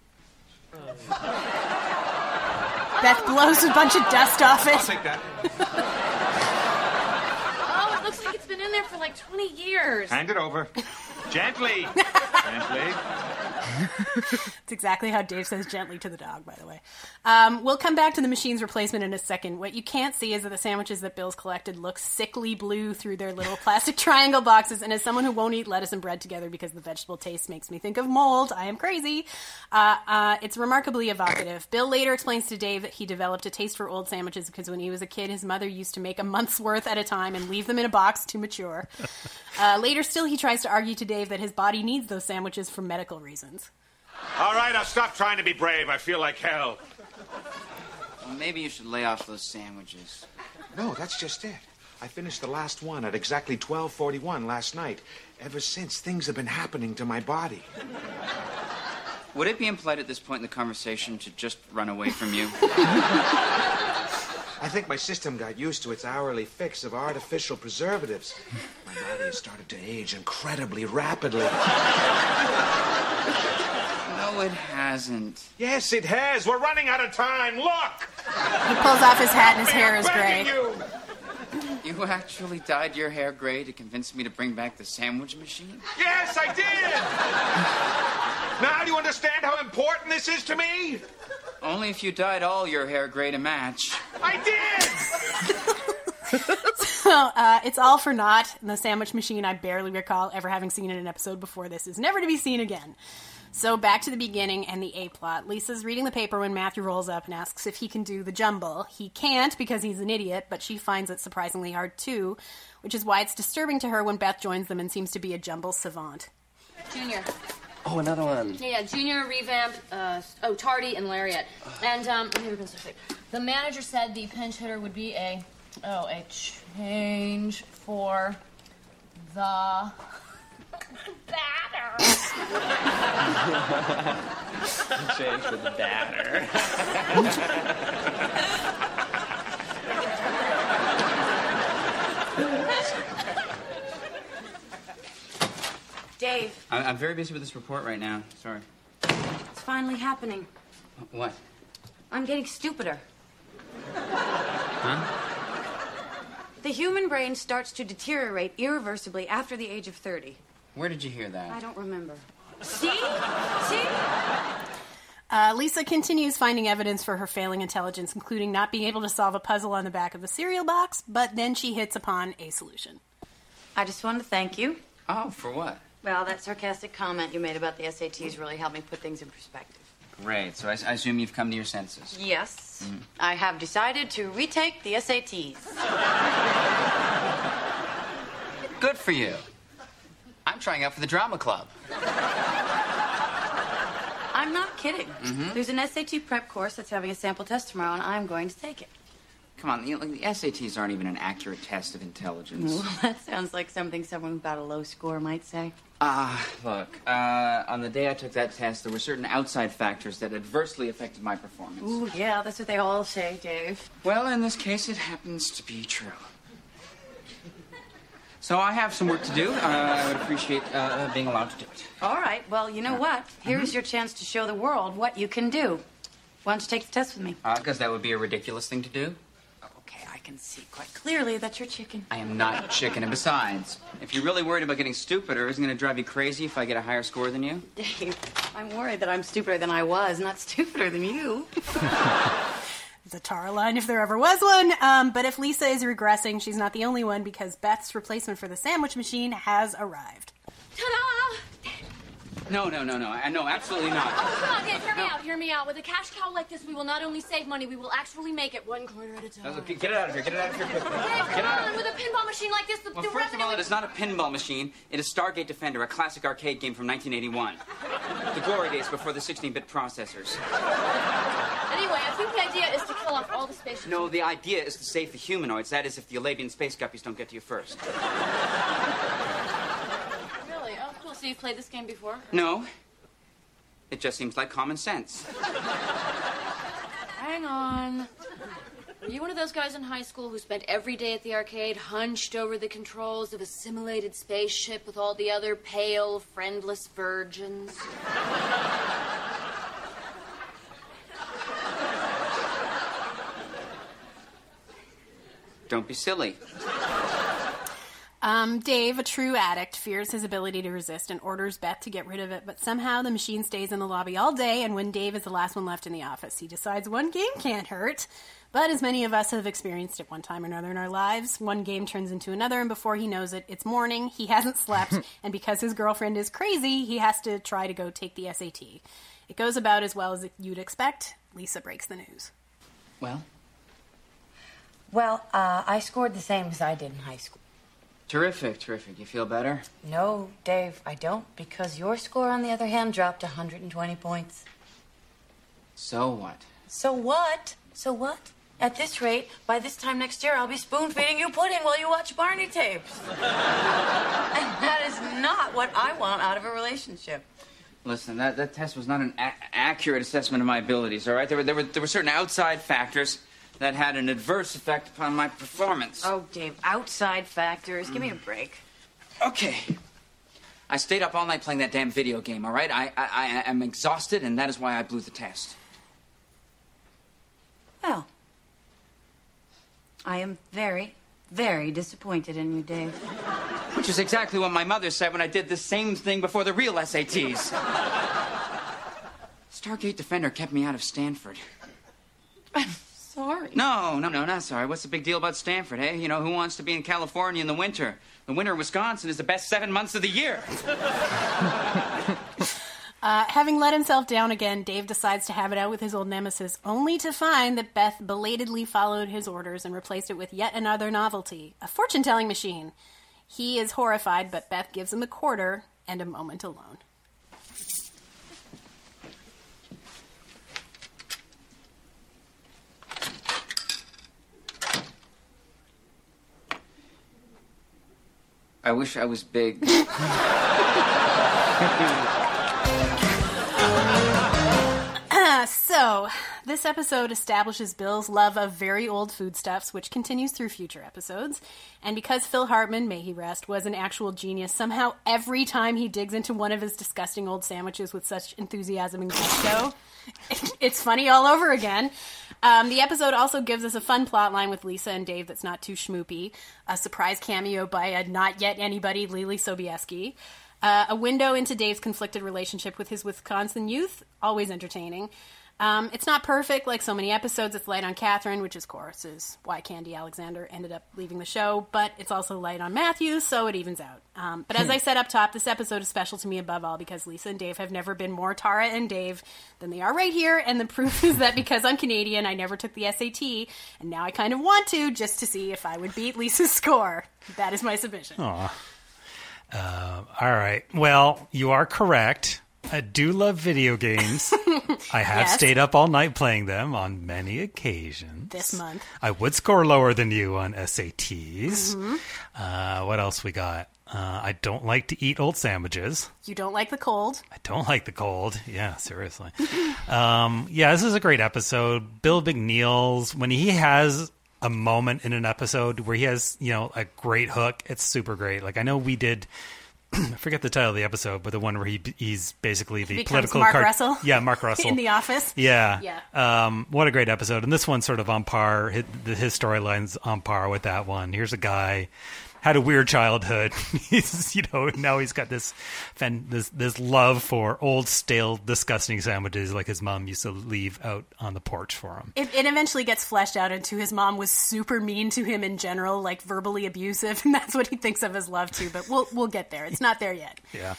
[SPEAKER 4] Beth blows a bunch of dust off it.
[SPEAKER 17] I'll take that.
[SPEAKER 15] Oh, it looks like it's been in there for like twenty years.
[SPEAKER 17] Hand it over. Gently. Gently.
[SPEAKER 4] It's exactly how Dave says gently to the dog, by the way. Um, we'll come back to the machine's replacement in a second. What you can't see is that the sandwiches that Bill's collected look sickly blue through their little plastic triangle boxes, and as someone who won't eat lettuce and bread together because the vegetable taste makes me think of mold, I am crazy. Uh, uh, it's remarkably evocative. Bill later explains to Dave that he developed a taste for old sandwiches because when he was a kid, his mother used to make a month's worth at a time and leave them in a box to mature. Uh, later still, he tries to argue to Dave that his body needs those sandwiches for medical reasons.
[SPEAKER 17] All right, I'll stop trying to be brave. I feel like hell.
[SPEAKER 2] Well, maybe you should lay off those sandwiches.
[SPEAKER 20] No, that's just it. I finished the last one at exactly twelve forty-one last night. Ever since, things have been happening to my body.
[SPEAKER 2] Would it be impolite at this point in the conversation to just run away from you?
[SPEAKER 20] I think my system got used to its hourly fix of artificial preservatives. My body has started to age incredibly rapidly.
[SPEAKER 2] No, it hasn't.
[SPEAKER 17] Yes, it has. We're running out of time. Look!
[SPEAKER 4] He pulls off his hat and his hair is gray.
[SPEAKER 17] You.
[SPEAKER 2] you actually dyed your hair gray to convince me to bring back the sandwich machine?
[SPEAKER 17] Yes, I did! Now do you understand how important this is to me?
[SPEAKER 2] Only if you dyed all your hair gray to match.
[SPEAKER 17] I did!
[SPEAKER 4] So, uh, it's all for naught. The sandwich machine, I barely recall ever having seen in an episode before this, is never to be seen again. So back to the beginning and the A-plot. Lisa's reading the paper when Matthew rolls up and asks if he can do the jumble. He can't because he's an idiot, but she finds it surprisingly hard too, which is why it's disturbing to her when Beth joins them and seems to be a jumble savant.
[SPEAKER 15] Junior.
[SPEAKER 14] Oh, another one.
[SPEAKER 15] Yeah, yeah, Junior, Revamp, uh, oh, Tardy, and Lariat. And, um, let me be specific. The manager said the pinch hitter would be a, oh, a change for the batter.
[SPEAKER 2] Change for the batter.
[SPEAKER 18] Dave,
[SPEAKER 2] I- I'm very busy with this report right now. Sorry.
[SPEAKER 18] it's finally happening.
[SPEAKER 2] What?
[SPEAKER 18] I'm getting stupider.
[SPEAKER 2] Huh?
[SPEAKER 18] The human brain starts to deteriorate irreversibly after the age of thirty.
[SPEAKER 2] Where did you hear that?
[SPEAKER 18] I don't remember. See? See?
[SPEAKER 4] Uh, Lisa continues finding evidence for her failing intelligence, including not being able to solve a puzzle on the back of the cereal box, but then she hits upon a solution.
[SPEAKER 18] I just wanted to thank you.
[SPEAKER 2] Oh, for what?
[SPEAKER 18] Well, that sarcastic comment you made about the S A Ts really helped me put things in perspective.
[SPEAKER 2] Great. So I, I assume you've come to your senses.
[SPEAKER 18] Yes.
[SPEAKER 2] Mm.
[SPEAKER 18] I have decided to retake the S A Ts.
[SPEAKER 2] Good for you. I'm trying out for the drama club.
[SPEAKER 18] I'm not kidding.
[SPEAKER 2] Mhm.
[SPEAKER 18] There's an S A T prep course that's having a sample test tomorrow, and I'm going to take it.
[SPEAKER 2] Come on, you know, like, the S A Ts aren't even an accurate test of intelligence.
[SPEAKER 18] Well, that sounds like something someone who got a low score might say.
[SPEAKER 2] Ah, look, uh, on the day I took that test, there were certain outside factors that adversely affected my performance.
[SPEAKER 18] Ooh, yeah, that's what they all say, Dave.
[SPEAKER 2] Well, in this case, it happens to be true. So I have some work to do. Uh, I would appreciate uh, being allowed to do it.
[SPEAKER 18] All right, well, you know what? Here's your chance to show the world what you can do. Why don't you take the test with me?
[SPEAKER 2] Because that would be a ridiculous thing to do.
[SPEAKER 18] Okay, I can see quite clearly that you're chicken.
[SPEAKER 2] I am not chicken. And besides, if you're really worried about getting stupider, isn't it going to drive you crazy if I get a higher score than you?
[SPEAKER 18] Dave, I'm worried that I'm stupider than I was, not stupider than you.
[SPEAKER 4] The Tara line, if there ever was one. Um, but if Lisa is regressing, she's not the only one, because Beth's replacement for the sandwich machine has arrived.
[SPEAKER 15] Ta-da!
[SPEAKER 2] No, no, no, no. I no, absolutely not.
[SPEAKER 15] Oh, come on, Dave, hear me out, hear me out. With a cash cow like this, we will not only save money, we will actually make it one quarter at a time.
[SPEAKER 2] Okay, get it out of here. Get it out of here quickly.
[SPEAKER 15] Dave,
[SPEAKER 2] Get
[SPEAKER 15] come
[SPEAKER 2] it out.
[SPEAKER 15] on, with a pinball machine like this, the,
[SPEAKER 2] Well,
[SPEAKER 15] the
[SPEAKER 2] first of
[SPEAKER 15] revenue...
[SPEAKER 2] all, it is not a pinball machine. It is Stargate Defender, a classic arcade game from nineteen eighty-one. The glory days before the sixteen-bit processors.
[SPEAKER 15] Anyway, I think the idea is to kill off all the spaceships.
[SPEAKER 2] No, the idea is to save the humanoids. That is, if the Alabian space guppies don't get to you first.
[SPEAKER 15] Really? Oh, cool. So you've played this game before?
[SPEAKER 2] No. It just seems like common sense.
[SPEAKER 15] Hang on. Were you one of those guys in high school who spent every day at the arcade hunched over the controls of a simulated spaceship with all the other pale, friendless virgins?
[SPEAKER 2] Don't be silly.
[SPEAKER 4] Um, Dave, a true addict, fears his ability to resist and orders Beth to get rid of it, but somehow the machine stays in the lobby all day, and when Dave is the last one left in the office, he decides one game can't hurt. But as many of us have experienced at one time or another in our lives, one game turns into another, and before he knows it, it's morning, he hasn't slept, and because his girlfriend is crazy, he has to try to go take the S A T. It goes about as well as you'd expect. Lisa breaks the news.
[SPEAKER 2] Well?
[SPEAKER 18] Well, uh, I scored the same as I did in high school.
[SPEAKER 2] Terrific, terrific. You feel better?
[SPEAKER 18] No, Dave, I don't, because your score, on the other hand, dropped one hundred twenty points.
[SPEAKER 2] So what?
[SPEAKER 18] So what? So what? At this rate, by this time next year, I'll be spoon-feeding you pudding while you watch Barney tapes. And that is not what I want out of a relationship.
[SPEAKER 2] Listen, that, that test was not an a- accurate assessment of my abilities, all right? There were, there, were, there were certain outside factors that had an adverse effect upon my performance.
[SPEAKER 18] Oh, Dave, outside factors. Give me a break.
[SPEAKER 2] Okay. I stayed up all night playing that damn video game, all right? I, I, I am exhausted, and that is why I blew the test.
[SPEAKER 18] Well, I am very, very disappointed in you, Dave.
[SPEAKER 2] Which is exactly what my mother said when I did the same thing before the real S A Ts. Stargate Defender kept me out of Stanford.
[SPEAKER 18] Sorry.
[SPEAKER 2] No, no, no, not sorry. What's the big deal about Stanford, eh? You know, who wants to be in California in the winter? The winter in Wisconsin is the best seven months of the year.
[SPEAKER 4] Uh, having let himself down again, Dave decides to have it out with his old nemesis, only to find that Beth belatedly followed his orders and replaced it with yet another novelty, a fortune-telling machine. He is horrified, but Beth gives him a quarter and a moment alone.
[SPEAKER 2] I wish I was big.
[SPEAKER 4] So, this episode establishes Bill's love of very old foodstuffs, which continues through future episodes. And because Phil Hartman, may he rest, was an actual genius, somehow every time he digs into one of his disgusting old sandwiches with such enthusiasm and gusto, it's funny all over again. Um, the episode also gives us a fun plot line with Lisa and Dave that's not too schmoopy, a surprise cameo by a not yet anybody, Lily Sobieski, uh, a window into Dave's conflicted relationship with his Wisconsin youth, always entertaining. Um, it's not perfect, like so many episodes. It's light on Catherine, which, of course, is why Candy Alexander ended up leaving the show. But it's also light on Matthew, so it evens out. Um, but as I said up top, this episode is special to me above all because Lisa and Dave have never been more Tara and Dave than they are right here. And the proof is that because I'm Canadian, I never took the S A T. And now I kind of want to, just to see if I would beat Lisa's score. That is my submission.
[SPEAKER 3] Aw. Uh, all right. Well, you are correct. I do love video games. I have
[SPEAKER 4] Yes.
[SPEAKER 3] stayed up all night playing them on many occasions.
[SPEAKER 4] This month.
[SPEAKER 3] I would score lower than you on S A Ts.
[SPEAKER 4] Mhm.
[SPEAKER 3] Uh, what else we got? Uh, I don't like to eat old sandwiches.
[SPEAKER 4] You don't like the cold.
[SPEAKER 3] I don't like the cold. Yeah, seriously. um, yeah, this is a great episode. Bill McNeil's, when he has a moment in an episode where he has, you know, a great hook, it's super great. Like, I know we did... I forget the title of the episode, but the one where he he's basically the
[SPEAKER 4] He becomes
[SPEAKER 3] political
[SPEAKER 4] Mark
[SPEAKER 3] card-
[SPEAKER 4] Russell?
[SPEAKER 3] Yeah, Mark Russell
[SPEAKER 4] In The Office?
[SPEAKER 3] Yeah,
[SPEAKER 4] Yeah.
[SPEAKER 3] Um, what a great episode, and this one's sort of on par. His, his storyline's on par with that one. Here's a guy had a weird childhood. He's, you know, now he's got this fan, this this love for old, stale, disgusting sandwiches, like his mom used to leave out on the porch for him.
[SPEAKER 4] It, it eventually gets fleshed out into his mom was super mean to him in general, like verbally abusive, and that's what he thinks of as love too. But we'll we'll get there. It's not there yet.
[SPEAKER 3] Yeah.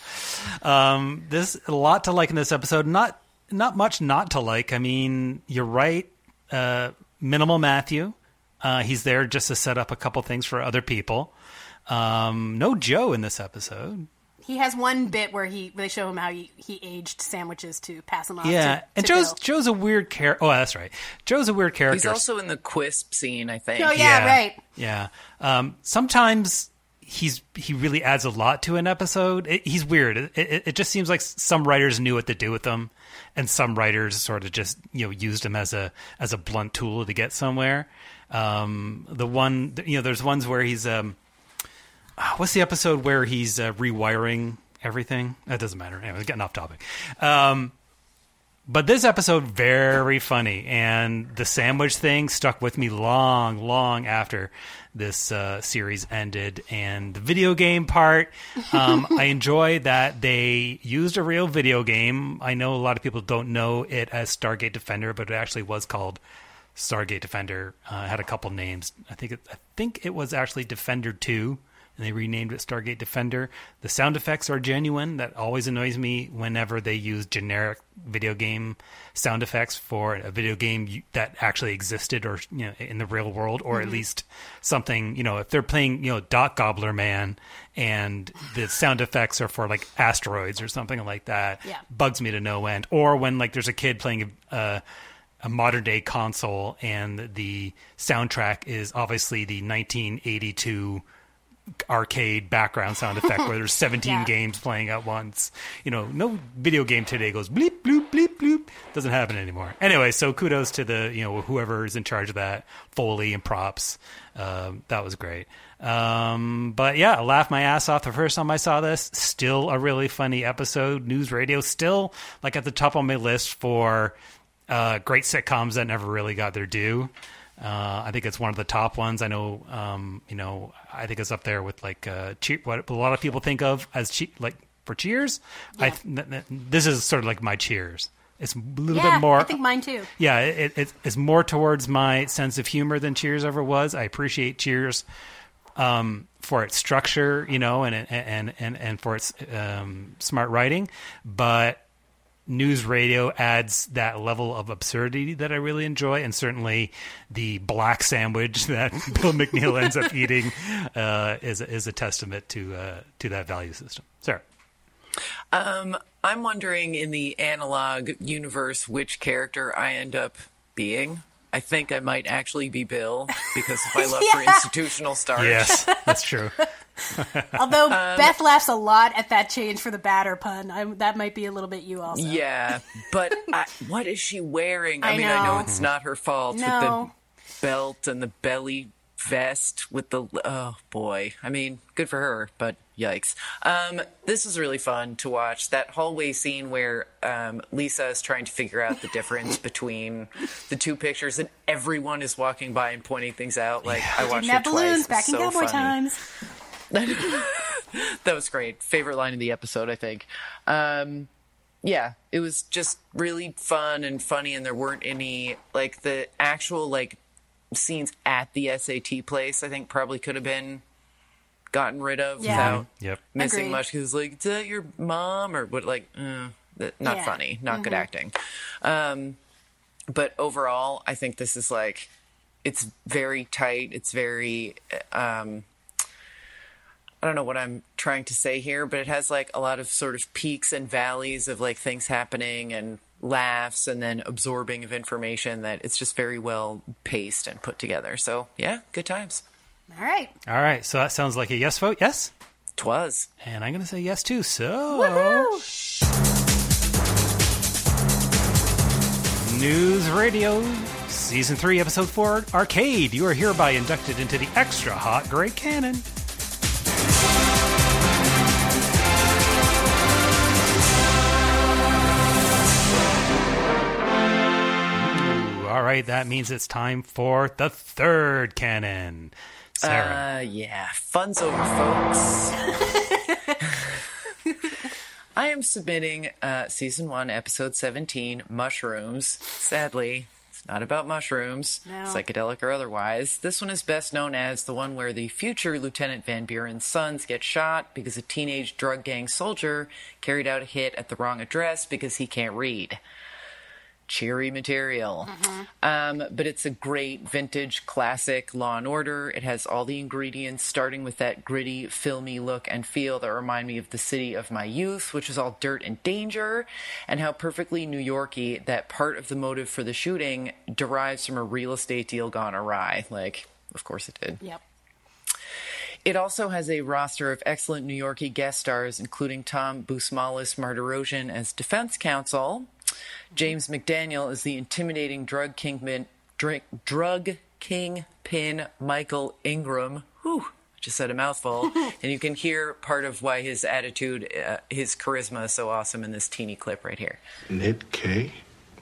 [SPEAKER 3] Um, there's a lot to like in this episode. Not not much not to like. I mean, you're right. Uh, minimal Matthew. Uh, he's there just to set up a couple things for other people. Um, no Joe in this episode.
[SPEAKER 4] He has one bit where he they show him how he, he aged sandwiches to pass them off.
[SPEAKER 3] Yeah,
[SPEAKER 4] to,
[SPEAKER 3] and
[SPEAKER 4] to
[SPEAKER 3] Joe's
[SPEAKER 4] Bill.
[SPEAKER 3] Joe's a weird character. Oh, that's right. Joe's a weird character.
[SPEAKER 5] He's also in the Quisp scene, I think.
[SPEAKER 4] Oh yeah, right.
[SPEAKER 3] Yeah. Um, sometimes he's he really adds a lot to an episode. It, he's weird. It, it, it just seems like some writers knew what to do with him, and some writers sort of just you know used him as a as a blunt tool to get somewhere. Um, the one you know, there's ones where he's um, what's the episode where he's uh, rewiring everything? That doesn't matter. Anyway, getting off topic. Um, But this episode, very funny, and the sandwich thing stuck with me long, long after this uh, series ended. And the video game part, um, I enjoy that they used a real video game. I know a lot of people don't know it as Stargate Defender, but it actually was called Stargate Defender. Uh, it had a couple names. I think it, I think it was actually Defender two. And they renamed it Stargate Defender. The sound effects are genuine. That always annoys me whenever they use generic video game sound effects for a video game that actually existed, or you know, in the real world, or
[SPEAKER 4] Mhm.
[SPEAKER 3] at least something. You know, if they're playing, you know, Dot Gobbler Man, and the sound effects are for like asteroids or something like that,
[SPEAKER 4] Yeah.
[SPEAKER 3] bugs me to no end. Or when like there's a kid playing a. a a modern day console and the soundtrack is obviously the nineteen eighty-two arcade background sound effect where there's seventeen
[SPEAKER 4] Yeah.
[SPEAKER 3] games playing at once. You know, no video game today goes bleep, bloop, bleep, bloop. Doesn't happen anymore. Anyway, so kudos to the, you know, whoever is in charge of that, Foley and props. Um, that was great. Um, but yeah, I laughed my ass off the first time I saw this. Still a really funny episode. News Radio still like at the top of my list for uh, great sitcoms that never really got their due. Uh, I think it's one of the top ones. I know, um, you know, I think it's up there with like uh, che- what a lot of people think of as che- like for Cheers. I th- th- this is sort of like my Cheers. It's a little
[SPEAKER 4] Yeah,
[SPEAKER 3] bit more.
[SPEAKER 4] I think mine too.
[SPEAKER 3] Yeah, it, it, it's more towards my sense of humor than Cheers ever was. I appreciate Cheers um, for its structure, you know, and and and and for its um, smart writing, but News Radio adds that level of absurdity that I really enjoy, and certainly the black sandwich that Bill McNeil ends up eating uh, is is a testament to uh, to that value system. Sarah.
[SPEAKER 5] Um, I'm wondering in the analog universe which character I end up being. I think I might actually be Bill because of my love for
[SPEAKER 4] Yeah.
[SPEAKER 5] institutional starch.
[SPEAKER 3] Yes, that's true.
[SPEAKER 4] Although
[SPEAKER 5] Um,
[SPEAKER 4] Beth laughs a lot at that change for the batter pun. I, that might be a little bit you also.
[SPEAKER 5] Yeah, but I, what is she wearing? I,
[SPEAKER 4] I
[SPEAKER 5] mean, I know
[SPEAKER 4] know.
[SPEAKER 5] it's not her fault
[SPEAKER 4] No.
[SPEAKER 5] with the belt and the belly vest with the, oh boy. I mean, good for her, but yikes. Um, this is really fun to watch. That hallway scene where um, Lisa is trying to figure out the difference between the two pictures and everyone is walking by and pointing things out. Like, I watched
[SPEAKER 4] Didn't
[SPEAKER 5] it
[SPEAKER 4] have
[SPEAKER 5] twice.
[SPEAKER 4] balloons
[SPEAKER 5] It's
[SPEAKER 4] back in
[SPEAKER 5] so
[SPEAKER 4] cowboy
[SPEAKER 5] funny.
[SPEAKER 4] times.
[SPEAKER 5] That was great. Favorite line of the episode, I think. Um, yeah, it was just really fun and funny, and there weren't any, like, the actual, like, scenes at the S A T place, I think probably could have been gotten rid of
[SPEAKER 4] Yeah.
[SPEAKER 5] without
[SPEAKER 3] Yep.
[SPEAKER 5] missing
[SPEAKER 4] Agreed.
[SPEAKER 5] much. Because, like, is that your mom? Or what, like, uh, that- not
[SPEAKER 4] Yeah.
[SPEAKER 5] funny, not good
[SPEAKER 4] Mhm.
[SPEAKER 5] acting. Um, but overall, I think this is, like, it's very tight. It's very, um, I don't know what I'm trying to say here, but it has like a lot of sort of peaks and valleys of like things happening and laughs and then absorbing of information that it's just very well paced and put together. So yeah, good times.
[SPEAKER 4] All right.
[SPEAKER 3] All right, so that sounds like a yes vote. Yes?
[SPEAKER 5] Twas.
[SPEAKER 3] And I'm going to say yes too. So, News Radio, Season three, Episode four, Arcade. You are hereby inducted into the Extra Hot Great Canon. Ooh, all right, that means it's time for the third canon. Sarah.
[SPEAKER 5] Uh, yeah. Fun's over, folks. I am submitting uh, Season one, Episode seventeen, Mushrooms. Sadly, it's not about mushrooms,
[SPEAKER 4] No.
[SPEAKER 5] psychedelic or otherwise. This one is best known as the one where the future Lieutenant Van Buren's sons get shot because a teenage drug gang soldier carried out a hit at the wrong address because he can't read. Cheery material. Um, but it's a great vintage classic Law and Order. It has all the ingredients, starting with that gritty, filmy look and feel that remind me of the city of my youth, which is all dirt and danger, and how perfectly New York-y that part of the motive for the shooting derives from a real estate deal gone awry. Like, of course it did.
[SPEAKER 4] Yep.
[SPEAKER 5] It also has a roster of excellent New York-y guest stars, including Tom Busmalis Martirosian as defense counsel, James McDaniel is the intimidating drug kingpin, drink, drug kingpin Michael Ingram. Whew, just said a mouthful. And you can hear part of why his attitude, uh, his charisma is so awesome in this teeny clip right here.
[SPEAKER 21] Ned Kay?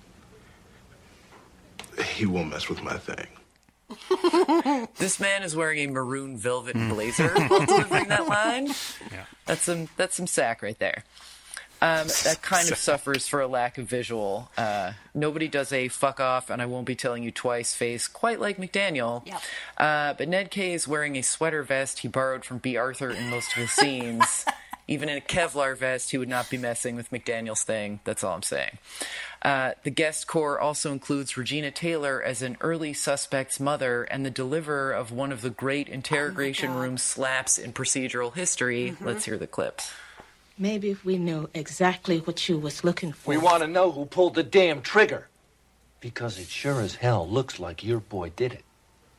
[SPEAKER 21] He won't mess with my thing.
[SPEAKER 5] This man is wearing a maroon velvet blazer while delivering that line.
[SPEAKER 3] Yeah.
[SPEAKER 5] That's some that's some sack right there. Um, that kind of suffers for a lack of visual. Uh, nobody does a fuck off and I won't be telling you twice face quite like McDaniel.
[SPEAKER 4] Yep.
[SPEAKER 5] Uh, but Ned Kay is wearing a sweater vest he borrowed from B. Arthur in most of his scenes. Even in a Kevlar vest, he would not be messing with McDaniel's thing. That's all I'm saying. Uh, the guest corps also includes Regina Taylor as an early suspect's mother and the deliverer of one of the great interrogation room slaps in procedural history.
[SPEAKER 22] Mhm.
[SPEAKER 5] Let's hear the clip.
[SPEAKER 22] Maybe if we knew exactly what you was looking for.
[SPEAKER 12] We want to know who pulled the damn trigger. Because it sure as hell looks like your boy did it.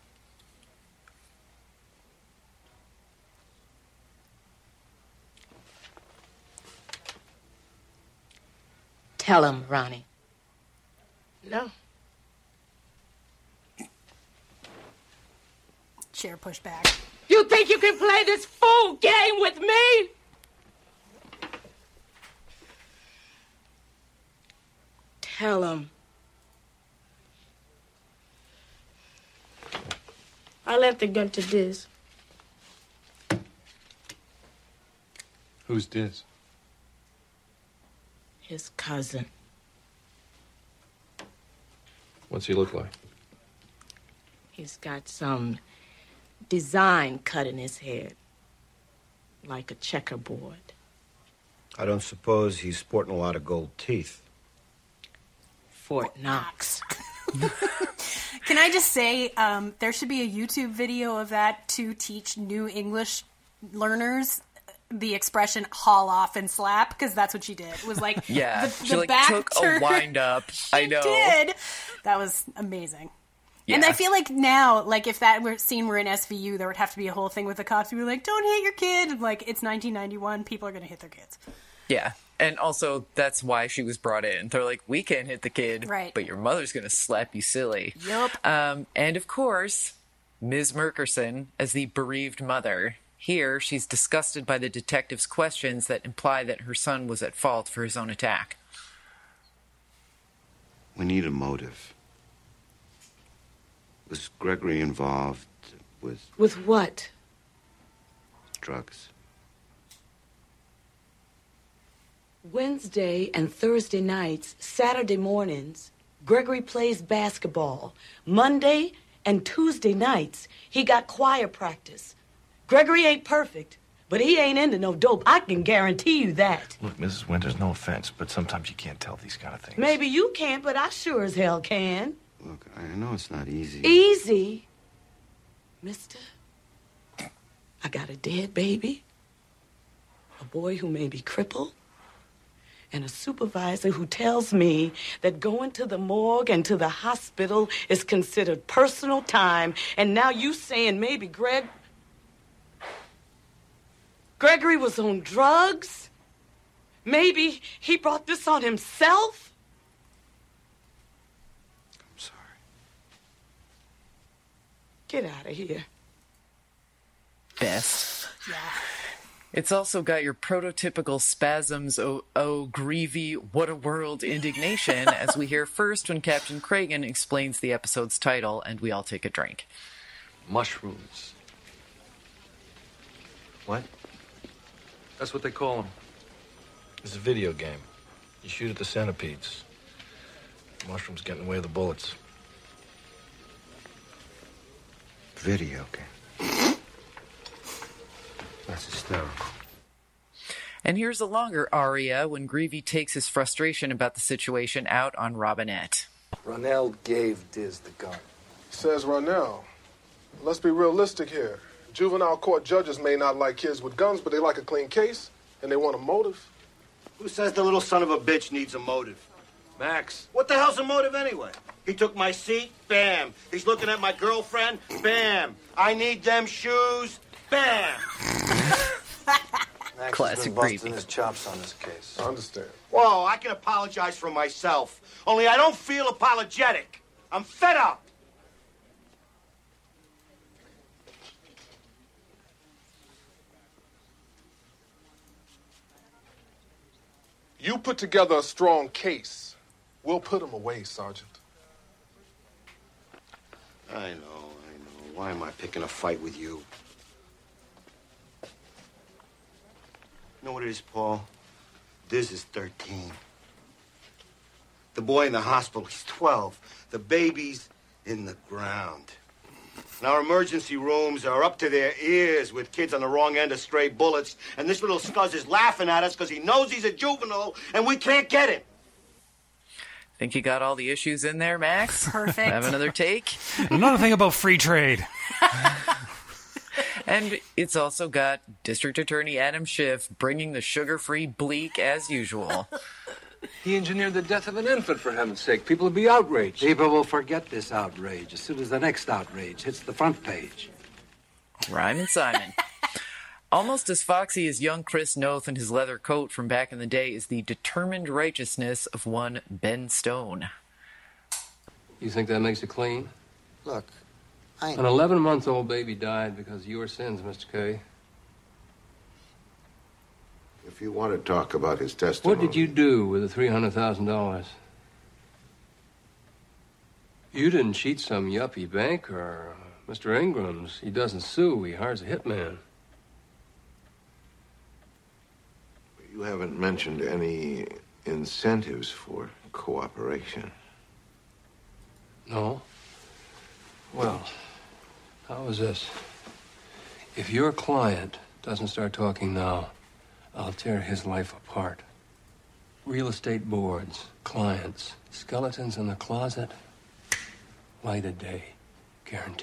[SPEAKER 22] Tell him, Ronnie. No.
[SPEAKER 4] Chair pushed back.
[SPEAKER 22] You think you can play this fool game with me? Tell him. I lent the gun to Diz.
[SPEAKER 21] Who's Diz?
[SPEAKER 22] His cousin.
[SPEAKER 21] What's he look like?
[SPEAKER 22] He's got some design cut in his head. Like a checkerboard.
[SPEAKER 23] I don't suppose he's sporting a lot of gold teeth.
[SPEAKER 22] Fort Knox.
[SPEAKER 4] Can I just say, um, there should be a YouTube video of that to teach new English learners the expression haul off and slap, because that's what she did. It was like,
[SPEAKER 5] Yeah,
[SPEAKER 4] the,
[SPEAKER 5] she
[SPEAKER 4] the
[SPEAKER 5] like
[SPEAKER 4] back
[SPEAKER 5] took
[SPEAKER 4] turn.
[SPEAKER 5] a wind up. I know.
[SPEAKER 4] Did. That was amazing. And
[SPEAKER 5] Yeah.
[SPEAKER 4] I feel like now, like if that were scene were in S V U, there would have to be a whole thing with the cops who be like, "Don't hit your kid." And like it's nineteen ninety-one, people are going to hit their kids.
[SPEAKER 5] Yeah. And also, that's why she was brought in. They're like, we can't hit the kid,
[SPEAKER 4] Right.
[SPEAKER 5] but your mother's going to slap you silly.
[SPEAKER 4] Yup.
[SPEAKER 5] Um, and of course, Miz Merkerson as the bereaved mother. Here, she's disgusted by the detective's questions that imply that her son was at fault for his own attack.
[SPEAKER 1] We need a motive. Was Gregory involved with
[SPEAKER 22] With what?
[SPEAKER 1] drugs?
[SPEAKER 22] Wednesday and Thursday nights, Saturday mornings, Gregory plays basketball. Monday and Tuesday nights, he got choir practice. Gregory ain't perfect, but he ain't into no dope. I can guarantee you that.
[SPEAKER 21] Look, Missus Winters, no offense, but sometimes you can't tell these kind of things.
[SPEAKER 22] Maybe you can't, but I sure as hell can.
[SPEAKER 1] Look, I know it's not easy.
[SPEAKER 22] Easy. Mister, I got a dead baby, a boy who may be crippled, and a supervisor who tells me that going to the morgue and to the hospital is considered personal time, and now you saying maybe Greg... Gregory was on drugs? Maybe he brought this on himself?
[SPEAKER 1] I'm sorry.
[SPEAKER 22] Get out of here.
[SPEAKER 5] Best.
[SPEAKER 4] Yeah.
[SPEAKER 5] It's also got your prototypical spasms, oh, oh, grievy, what a world indignation, as we hear first when Captain Cragen explains the episode's title, and we all take a drink.
[SPEAKER 12] Mushrooms. What? That's what they call them.
[SPEAKER 21] It's a video game. You shoot at the centipedes. The mushrooms get in the way of the bullets.
[SPEAKER 1] Video game. That's hysterical.
[SPEAKER 5] And here's a longer aria when Greavy takes his frustration about the situation out on Robinette.
[SPEAKER 7] Ronell gave Diz the gun.
[SPEAKER 10] Says Ronell. Let's be realistic here. Juvenile court judges may not like kids with guns, but they like a clean case, and they want a motive.
[SPEAKER 23] Who says the little son of a bitch needs a motive?
[SPEAKER 7] Max.
[SPEAKER 23] What the hell's a motive anyway? He took my seat, bam. He's looking at my girlfriend, bam. I need them shoes, bam.
[SPEAKER 7] Max
[SPEAKER 5] Classic
[SPEAKER 7] has been busting
[SPEAKER 5] Greavy.
[SPEAKER 7] his chops on this case.
[SPEAKER 10] I understand.
[SPEAKER 23] Whoa, I can apologize for myself. Only I don't feel apologetic. I'm fed up.
[SPEAKER 10] You put together a strong case. We'll put him away, Sergeant.
[SPEAKER 23] I know, I know. Why am I picking a fight with you? You know what it is, Paul? This is thirteen. The boy in the hospital, he's twelve. The baby's in the ground. And our emergency rooms are up to their ears with kids on the wrong end of stray bullets. And this little scuzz is laughing at us because he knows he's a juvenile and we can't get him.
[SPEAKER 5] Think you got all the issues in there, Max?
[SPEAKER 4] Perfect.
[SPEAKER 5] Have another take?
[SPEAKER 3] Another thing about free trade.
[SPEAKER 5] And it's also got District Attorney Adam Schiff bringing the sugar-free bleak as usual.
[SPEAKER 7] He engineered the death of an infant, for heaven's sake. People will be outraged.
[SPEAKER 24] People will forget this outrage as soon as the next outrage hits the front page.
[SPEAKER 5] Rhyme and Simon. Almost as foxy as young Chris Noth in his leather coat from back in the day is the determined righteousness of one Ben Stone.
[SPEAKER 7] You think that makes it clean?
[SPEAKER 24] Look, I...
[SPEAKER 7] An eleven-month-old baby died because of your sins, Mister Kay.
[SPEAKER 21] If you want to talk about his testimony...
[SPEAKER 7] What did you do with the three hundred thousand dollars? You didn't cheat some yuppie banker. Mister Ingram's, he doesn't sue. He hires a hitman.
[SPEAKER 21] You haven't mentioned any incentives for cooperation.
[SPEAKER 7] No? Well, how is this? If your client doesn't start talking now, I'll tear his life apart. Real estate boards, clients, skeletons in the closet, light of day, guaranteed.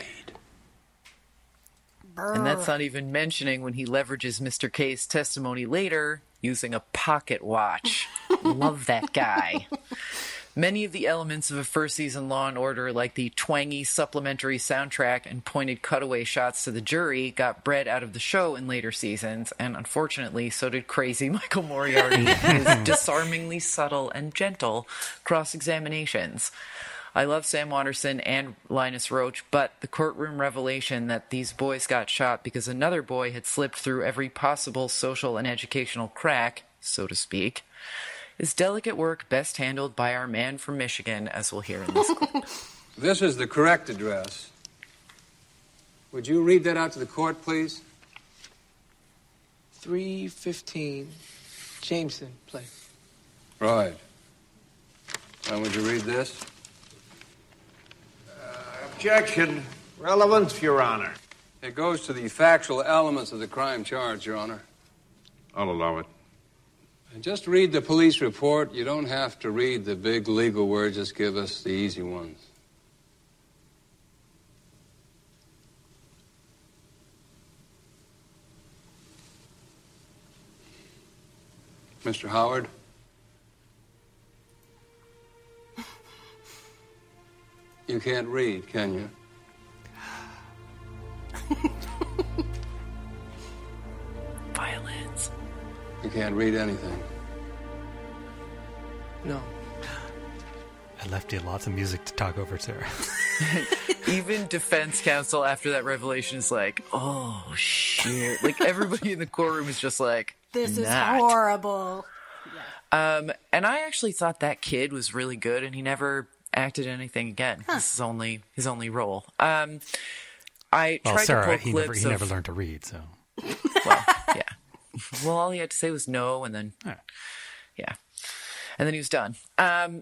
[SPEAKER 5] And that's not even mentioning when he leverages Mister K's testimony later using a pocket watch. Love that guy. Many of the elements of a first-season Law and Order, like the twangy supplementary soundtrack and pointed cutaway shots to the jury, got bred out of the show in later seasons, and unfortunately, so did crazy Michael Moriarty and his disarmingly subtle and gentle cross-examinations. I love Sam Waterston and Linus Roach, but the courtroom revelation that these boys got shot because another boy had slipped through every possible social and educational crack, so to speak, is delicate work best handled by our man from Michigan, as we'll hear in this clip.
[SPEAKER 24] This is the correct address. Would you read that out to the court, please?
[SPEAKER 8] three fifteen Jameson Place.
[SPEAKER 24] Right. And would you read this?
[SPEAKER 9] Objection. Relevance, Your Honor.
[SPEAKER 24] It goes to the factual elements of the crime charge, Your Honor.
[SPEAKER 19] I'll allow it.
[SPEAKER 24] And just read the police report. You don't have to read the big legal words. Just give us the easy ones. Mister Howard? You can't read, can you?
[SPEAKER 5] Violins.
[SPEAKER 24] You can't read anything.
[SPEAKER 8] No.
[SPEAKER 3] I left you lots of music to talk over, Sarah.
[SPEAKER 5] Even defense counsel after that revelation is like, oh, shit. Like, everybody in the courtroom is just like,
[SPEAKER 4] This is
[SPEAKER 5] not.
[SPEAKER 4] horrible.
[SPEAKER 5] Um, and I actually thought that kid was really good, and he never acted in anything again.
[SPEAKER 4] Huh.
[SPEAKER 5] This is only his only role. Um, I
[SPEAKER 3] Well,
[SPEAKER 5] tried
[SPEAKER 3] Sarah,
[SPEAKER 5] to pull
[SPEAKER 3] he
[SPEAKER 5] clips
[SPEAKER 3] never, he
[SPEAKER 5] of...
[SPEAKER 3] never learned to read, so.
[SPEAKER 5] Well, yeah. Well, all he had to say was no, and then...
[SPEAKER 3] Right.
[SPEAKER 5] Yeah. And then he was done. Um,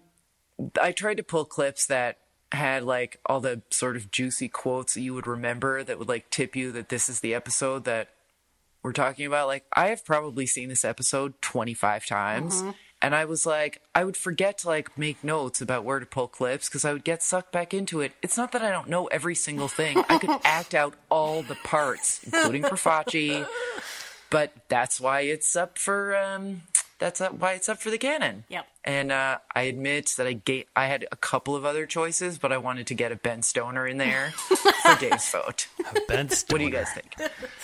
[SPEAKER 5] I tried to pull clips that had, like, all the sort of juicy quotes that you would remember that would, like, tip you that this is the episode that we're talking about. Like, I have probably seen this episode twenty-five times.
[SPEAKER 4] Mm-hmm.
[SPEAKER 5] And I was like, I would forget to, like, make notes about where to pull clips because I would get sucked back into it. It's not that I don't know every single thing. I could act out all the parts, including Profaci. But that's why it's up for, um, that's up, why it's up for the canon.
[SPEAKER 4] Yep.
[SPEAKER 5] And uh, I admit that I gave, I had a couple of other choices, but I wanted to get a Ben Stoner in there for Dave's vote.
[SPEAKER 3] Ben Stoner.
[SPEAKER 5] What do you guys think?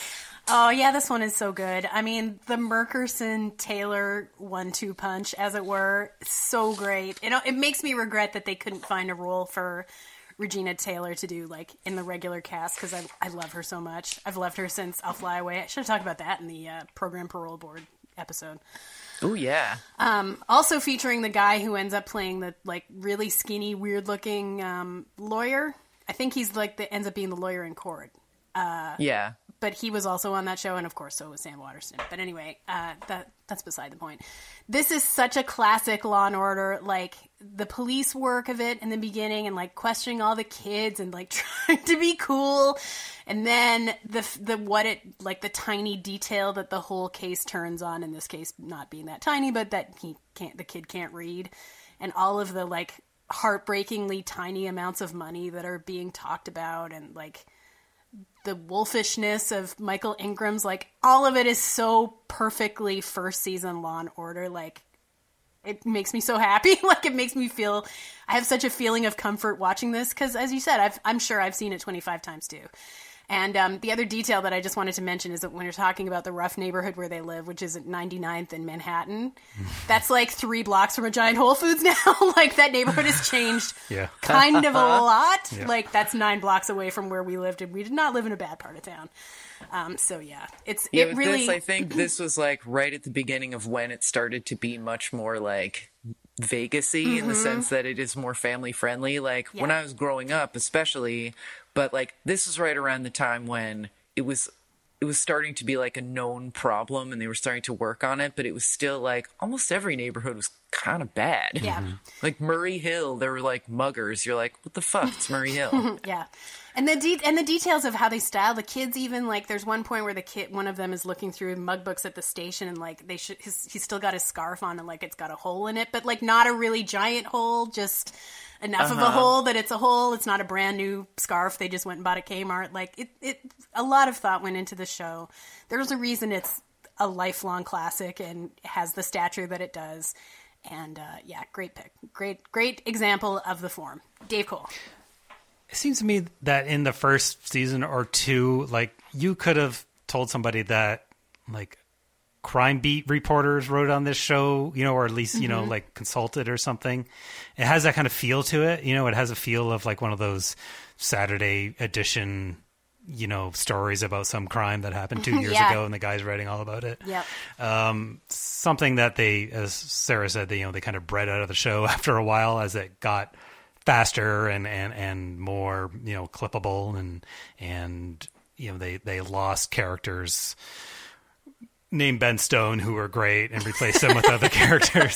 [SPEAKER 4] Oh, yeah, this one is so good. I mean, the Merkerson-Taylor one two punch, as it were, so great. It, it makes me regret that they couldn't find a role for Regina Taylor to do, like, in the regular cast, because I, I love her so much. I've loved her since I'll Fly Away. I should have talked about that in the uh, Program Parole Board episode.
[SPEAKER 5] Oh, yeah.
[SPEAKER 4] Um, also featuring the guy who ends up playing the, like, really skinny, weird-looking um, lawyer. I think he's, like, the ends up being the lawyer in court. Uh,
[SPEAKER 5] yeah.
[SPEAKER 4] But he was also on that show, and of course, so was Sam Waterston. But anyway, uh, that that's beside the point. This is such a classic Law and Order, like the police work of it in the beginning, and like questioning all the kids and like trying to be cool, and then the the what it like the tiny detail that the whole case turns on. In this case, not being that tiny, but that he can't, the kid can't read, and all of the like heartbreakingly tiny amounts of money that are being talked about, and like. The wolfishness of Michael Ingram's, like, all of it is so perfectly first season Law and Order. Like, it makes me so happy. Like, it makes me feel, I have such a feeling of comfort watching this. Because, as you said, I've, I'm sure I've seen it twenty-five times too. And um, the other detail that I just wanted to mention is that when you're talking about the rough neighborhood where they live, which is at ninety-ninth in Manhattan, that's like three blocks from a giant Whole Foods now. Like, that neighborhood has changed
[SPEAKER 3] yeah.
[SPEAKER 4] kind of a lot.
[SPEAKER 3] Yeah.
[SPEAKER 4] Like, that's nine blocks away from where we lived, and we did not live in a bad part of town. Um, so, yeah, it's
[SPEAKER 5] Yeah,
[SPEAKER 4] it
[SPEAKER 5] with
[SPEAKER 4] really...
[SPEAKER 5] this, I think this was, like, right at the beginning of when it started to be much more, like, Vegas-y mm-hmm. in the sense that it is more family-friendly. Like, yeah. when I was growing up, especially... But, like, this is right around the time when it was it was starting to be, like, a known problem, and they were starting to work on it, but it was still, like, almost every neighborhood was kind of bad.
[SPEAKER 4] Yeah.
[SPEAKER 5] Mm-hmm. Like, Murray Hill, there were, like, muggers. You're like, what the fuck? It's Murray Hill.
[SPEAKER 4] Yeah. And the de- and the details of how they style the kids, even, like, there's one point where the kid, one of them is looking through mug books at the station, and, like, they should, his, he's still got his scarf on, and, like, it's got a hole in it, but, like, not a really giant hole, just... enough uh-huh. of a hole that it's a hole. It's not a brand new scarf they just went and bought at Kmart. Like, it, it, a lot of thought went into the show. There's a reason it's a lifelong classic and has the stature that it does. And uh, yeah, great pick. Great, great example of the form. Dave Cole.
[SPEAKER 3] It seems to me that in the first season or two, like you could have told somebody that like crime beat reporters wrote on this show, you know, or at least, you know,
[SPEAKER 4] Mhm.
[SPEAKER 3] like consulted or something. It has that kind of feel to it. You know, it has a feel of like one of those Saturday edition, you know, stories about some crime that happened two years
[SPEAKER 4] Yeah.
[SPEAKER 3] ago and the guy's writing all about it.
[SPEAKER 4] Yep.
[SPEAKER 3] Um, something that they, as Sarah said, they, you know, they kind of bred out of the show after a while as it got faster and, and, and more, you know, clippable and, and, you know, they, they lost characters named Ben Stone who were great and replaced them with other characters.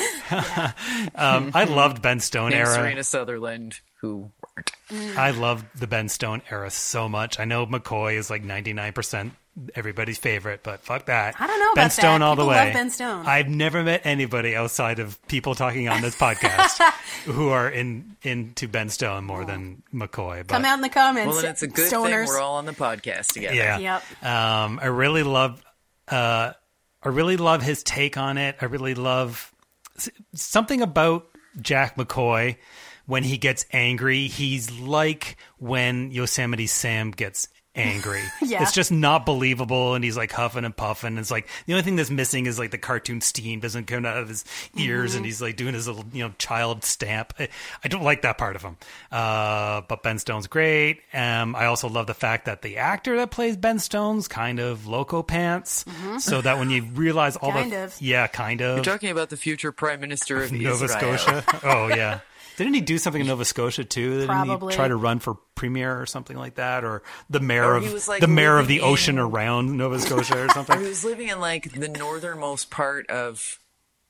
[SPEAKER 3] um, I loved Ben Stone
[SPEAKER 5] And
[SPEAKER 3] era.
[SPEAKER 5] Serena Sutherland, who weren't.
[SPEAKER 3] I loved the Ben Stone era so much. I know McCoy is like ninety-nine percent everybody's favorite, but fuck that.
[SPEAKER 4] I don't know
[SPEAKER 3] Ben
[SPEAKER 4] about
[SPEAKER 3] Stone
[SPEAKER 4] that.
[SPEAKER 3] all the
[SPEAKER 4] People
[SPEAKER 3] way.
[SPEAKER 4] love Ben Stone.
[SPEAKER 3] I've never met anybody outside of people talking on this podcast who are in into Ben Stone more than McCoy. But
[SPEAKER 4] Come out in the comments.
[SPEAKER 5] Well, then it's a good
[SPEAKER 4] Stoners.
[SPEAKER 5] thing we're all on the podcast together.
[SPEAKER 3] yeah.
[SPEAKER 4] Yep.
[SPEAKER 3] Um, I really love, uh, I really love his take on it. I really love s- something about Jack McCoy when he gets angry. He's like when Yosemite Sam gets angry.
[SPEAKER 4] Yeah.
[SPEAKER 3] It's just not believable, and he's like huffing and puffing. It's like the only thing that's missing is like the cartoon steam doesn't come out of his ears,
[SPEAKER 4] Mhm.
[SPEAKER 3] and he's like doing his little, you know, child stamp. I, I don't like that part of him. Uh, but Ben Stone's great. Um, I also love the fact that the actor that plays Ben Stone's kind of loco pants,
[SPEAKER 5] Mhm.
[SPEAKER 3] so that when you realize all
[SPEAKER 5] Kind
[SPEAKER 3] the
[SPEAKER 5] of.
[SPEAKER 3] yeah, kind of
[SPEAKER 5] You're talking about the future Prime Minister of
[SPEAKER 3] Nova
[SPEAKER 5] Israel.
[SPEAKER 3] Scotia. Oh yeah. Didn't he do something in Nova Scotia too? Didn't
[SPEAKER 5] Probably.
[SPEAKER 3] he try to run for premier or something like that, or the mayor
[SPEAKER 5] Or
[SPEAKER 3] of
[SPEAKER 5] he was, like,
[SPEAKER 3] the mayor of the
[SPEAKER 5] living
[SPEAKER 3] ocean
[SPEAKER 5] in-
[SPEAKER 3] around Nova Scotia or
[SPEAKER 5] Or
[SPEAKER 3] something?
[SPEAKER 5] he was living in like the northernmost part of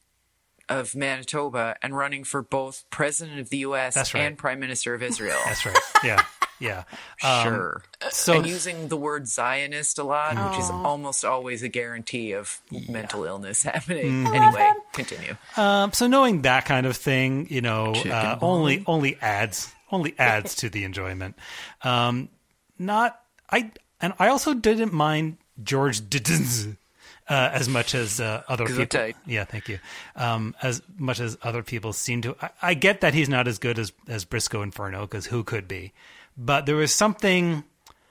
[SPEAKER 5] of Manitoba and running for both President of the U S
[SPEAKER 3] That's right.
[SPEAKER 5] and Prime Minister of Israel.
[SPEAKER 3] That's right. Yeah, yeah. Um,
[SPEAKER 5] Sure.
[SPEAKER 3] So
[SPEAKER 5] and using the word Zionist a lot, which is
[SPEAKER 3] Oh.
[SPEAKER 5] almost always a guarantee of mental illness happening.
[SPEAKER 3] Mhm.
[SPEAKER 5] Anyway, continue.
[SPEAKER 3] Um, so knowing that kind of thing, you know,
[SPEAKER 5] Chicken
[SPEAKER 3] uh,
[SPEAKER 5] bone.
[SPEAKER 3] only only adds only adds to the enjoyment. Um, not I and I also didn't mind George Didins uh, as much as uh, other people.
[SPEAKER 5] Gesundheit.
[SPEAKER 3] Yeah, thank you. Um, as much as other people seem to. I, I get that he's not as good as as Briscoe Inferno, because who could be? But there was something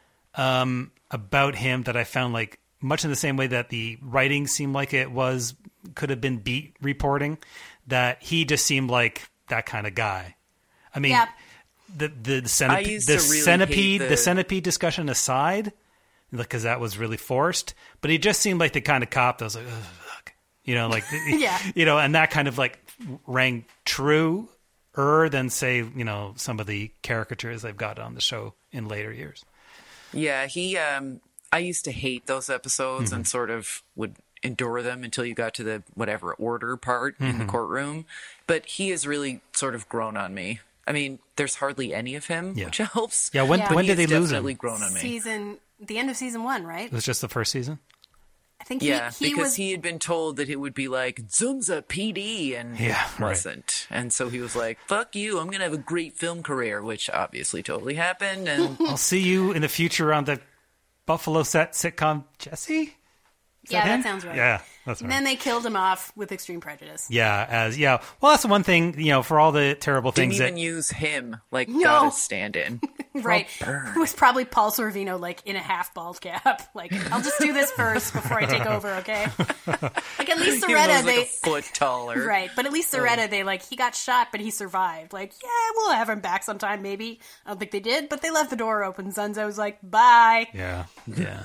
[SPEAKER 3] um, about him that I found like much in the same way that the writing seemed like it was could have been beat reporting, that he just seemed like that kind of guy. I mean,
[SPEAKER 4] Yeah.
[SPEAKER 3] the the, the
[SPEAKER 5] I
[SPEAKER 3] centipede,
[SPEAKER 5] used
[SPEAKER 3] the
[SPEAKER 5] to really
[SPEAKER 3] centipede,
[SPEAKER 5] hate
[SPEAKER 3] the...
[SPEAKER 5] the-
[SPEAKER 3] centipede discussion aside, because that was really forced. But he just seemed like the kind of cop that was like, "Ugh, fuck," you know, like
[SPEAKER 4] Yeah.
[SPEAKER 3] you know, and that kind of like rang true. Er, than say, you know, some of the caricatures they've got on the show in later years.
[SPEAKER 5] Yeah, he. Um, I used to hate those episodes
[SPEAKER 3] Mhm.
[SPEAKER 5] and sort of would endure them until you got to the whatever order part in the
[SPEAKER 3] Mhm.
[SPEAKER 5] courtroom. But he has really sort of grown on me. I mean, there's hardly any of him,
[SPEAKER 3] Yeah.
[SPEAKER 5] which helps.
[SPEAKER 3] Yeah, when-
[SPEAKER 5] but
[SPEAKER 3] when
[SPEAKER 5] he
[SPEAKER 3] did
[SPEAKER 5] has
[SPEAKER 3] they lose him?
[SPEAKER 5] Definitely grown on me.
[SPEAKER 4] Season, the end of season one, right?
[SPEAKER 3] It was just the first season.
[SPEAKER 4] I think
[SPEAKER 5] Yeah,
[SPEAKER 4] he, he
[SPEAKER 5] because
[SPEAKER 4] was.
[SPEAKER 5] he had been told that it would be like Zunza P D, and
[SPEAKER 3] Yeah,
[SPEAKER 5] it
[SPEAKER 3] right.
[SPEAKER 5] wasn't. And so he was like, "Fuck you! I'm gonna have a great film career," which obviously totally happened. And
[SPEAKER 3] I'll see you in the future on the Buffalo set sitcom Jesse. Is
[SPEAKER 4] yeah, that
[SPEAKER 3] him?
[SPEAKER 4] sounds right.
[SPEAKER 3] Yeah, that's
[SPEAKER 4] And
[SPEAKER 3] right.
[SPEAKER 4] then they killed him off with Extreme Prejudice.
[SPEAKER 3] Yeah, as yeah. Well, that's the one thing, you know, for all the terrible
[SPEAKER 5] didn't
[SPEAKER 3] things
[SPEAKER 5] even
[SPEAKER 3] that
[SPEAKER 5] use him like
[SPEAKER 4] No.
[SPEAKER 5] got a stand-in.
[SPEAKER 4] Right.
[SPEAKER 5] burn.
[SPEAKER 4] It was probably Paul Sorvino, like, in a half bald cap. Like, I'll just do this first before I take over, okay? Like, at least
[SPEAKER 5] He
[SPEAKER 4] Soretta,
[SPEAKER 5] was like
[SPEAKER 4] they.
[SPEAKER 5] a foot taller.
[SPEAKER 4] Right, but at least Soretta, they, like, he got shot, but he survived. Like, yeah, we'll have him back sometime, maybe. I don't think they did, but they left the door open. Zunzo was like, bye.
[SPEAKER 3] Yeah, yeah,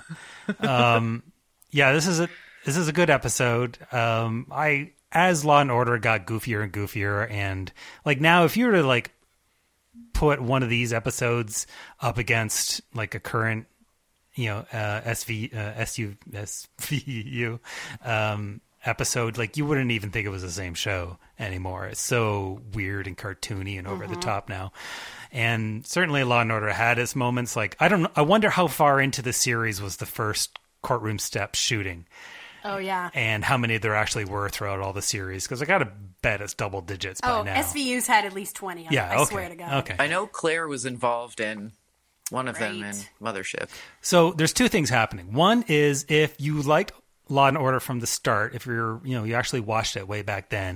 [SPEAKER 3] um, yeah. This is a this is a good episode. Um, I as Law and Order got goofier and goofier, and like now, if you were to like put one of these episodes up against like a current, you know, uh, S V uh, S U S V U um, episode, like you wouldn't even think it was the same show anymore. It's so weird and cartoony and over the
[SPEAKER 4] Mhm.
[SPEAKER 3] top now. And certainly Law and Order had its moments. Like, I don't know, I wonder how far into the series was the first courtroom step shooting
[SPEAKER 4] Oh, yeah.
[SPEAKER 3] and how many there actually were throughout all the series. Because I got to bet it's double digits by
[SPEAKER 4] Oh,
[SPEAKER 3] now.
[SPEAKER 4] S V U's had at least twenty on
[SPEAKER 3] Yeah,
[SPEAKER 4] it, I
[SPEAKER 3] okay,
[SPEAKER 4] swear to God.
[SPEAKER 3] okay.
[SPEAKER 5] I know Claire was involved in one of them in
[SPEAKER 4] Right.
[SPEAKER 5] Mothership.
[SPEAKER 3] So there's two things happening. One is if you liked Law and Order from the start, if you're, you know, you actually watched it way back then,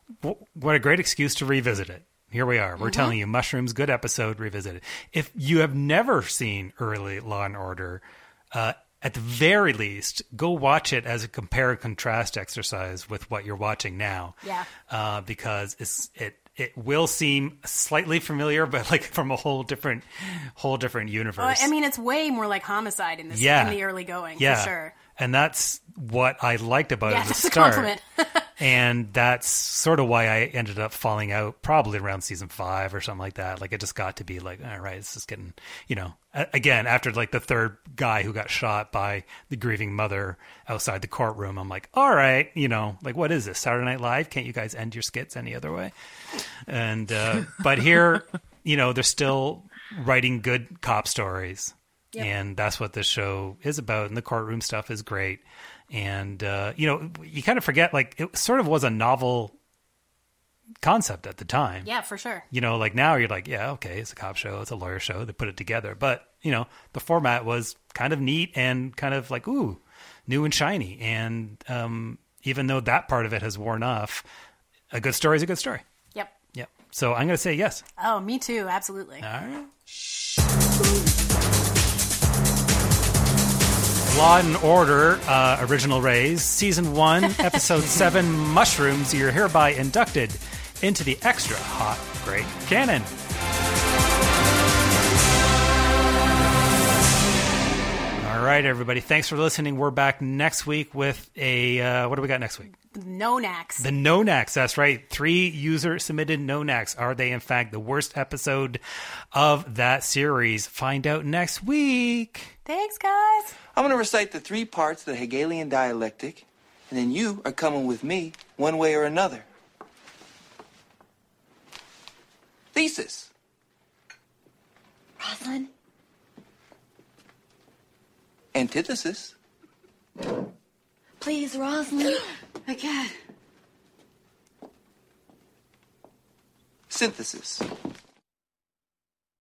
[SPEAKER 3] w- what a great excuse to revisit it. Here we are. We're
[SPEAKER 4] Mhm.
[SPEAKER 3] telling you, Mushrooms, good episode, revisit it. If you have never seen early Law and Order, uh, at the very least, go watch it as a compare and contrast exercise with what you're watching now.
[SPEAKER 4] Yeah.
[SPEAKER 3] Uh, because it's it it will seem slightly familiar, but like from a whole different whole different universe.
[SPEAKER 4] Well, I mean, it's way more like Homicide in this
[SPEAKER 3] Yeah.
[SPEAKER 4] in the early going,
[SPEAKER 3] yeah.
[SPEAKER 4] for sure.
[SPEAKER 3] And that's what I liked about
[SPEAKER 4] Yeah,
[SPEAKER 3] it at the
[SPEAKER 4] that's a
[SPEAKER 3] start.
[SPEAKER 4] compliment.
[SPEAKER 3] And that's sort of why I ended up falling out probably around season five or something like that. Like it just got to be like, all right, it's just getting, you know, a- again, after like the third guy who got shot by the grieving mother outside the courtroom, I'm like, all right, you know, like what is this, Saturday Night Live? Can't you guys end your skits any other way? And, uh, but here, you know, they're still writing good cop stories.
[SPEAKER 4] Yep.
[SPEAKER 3] And that's what this show is about. And the courtroom stuff is great. And, uh, you know, you kind of forget, like, it sort of was a novel concept at the time.
[SPEAKER 4] Yeah, for sure.
[SPEAKER 3] You know, like now you're like, yeah, okay, it's a cop show, it's a lawyer show, they put it together. But, you know, the format was kind of neat and kind of like, ooh, new and shiny. And um, even though that part of it has worn off, a good story is a good story.
[SPEAKER 4] Yep.
[SPEAKER 3] Yep. So I'm going to say yes.
[SPEAKER 4] Oh, me too. Absolutely.
[SPEAKER 3] All right. Law and Order, uh, Original Rays, Season one, Episode seven, Mushrooms. You're hereby inducted into the extra hot great canon. All right, everybody. Thanks for listening. We're back next week with a, uh, what do we got next week?
[SPEAKER 4] No-Nax.
[SPEAKER 3] The No-Nax, that's right. Three user-submitted No-Nax. Are they, in fact, the worst episode of that series? Find out next week.
[SPEAKER 4] Thanks, guys.
[SPEAKER 6] I'm going to recite the three parts of the Hegelian dialectic, and then you are coming with me one way or another. Thesis.
[SPEAKER 18] Rosalind?
[SPEAKER 6] Antithesis.
[SPEAKER 18] Please, Rosalind. I can't.
[SPEAKER 6] Synthesis.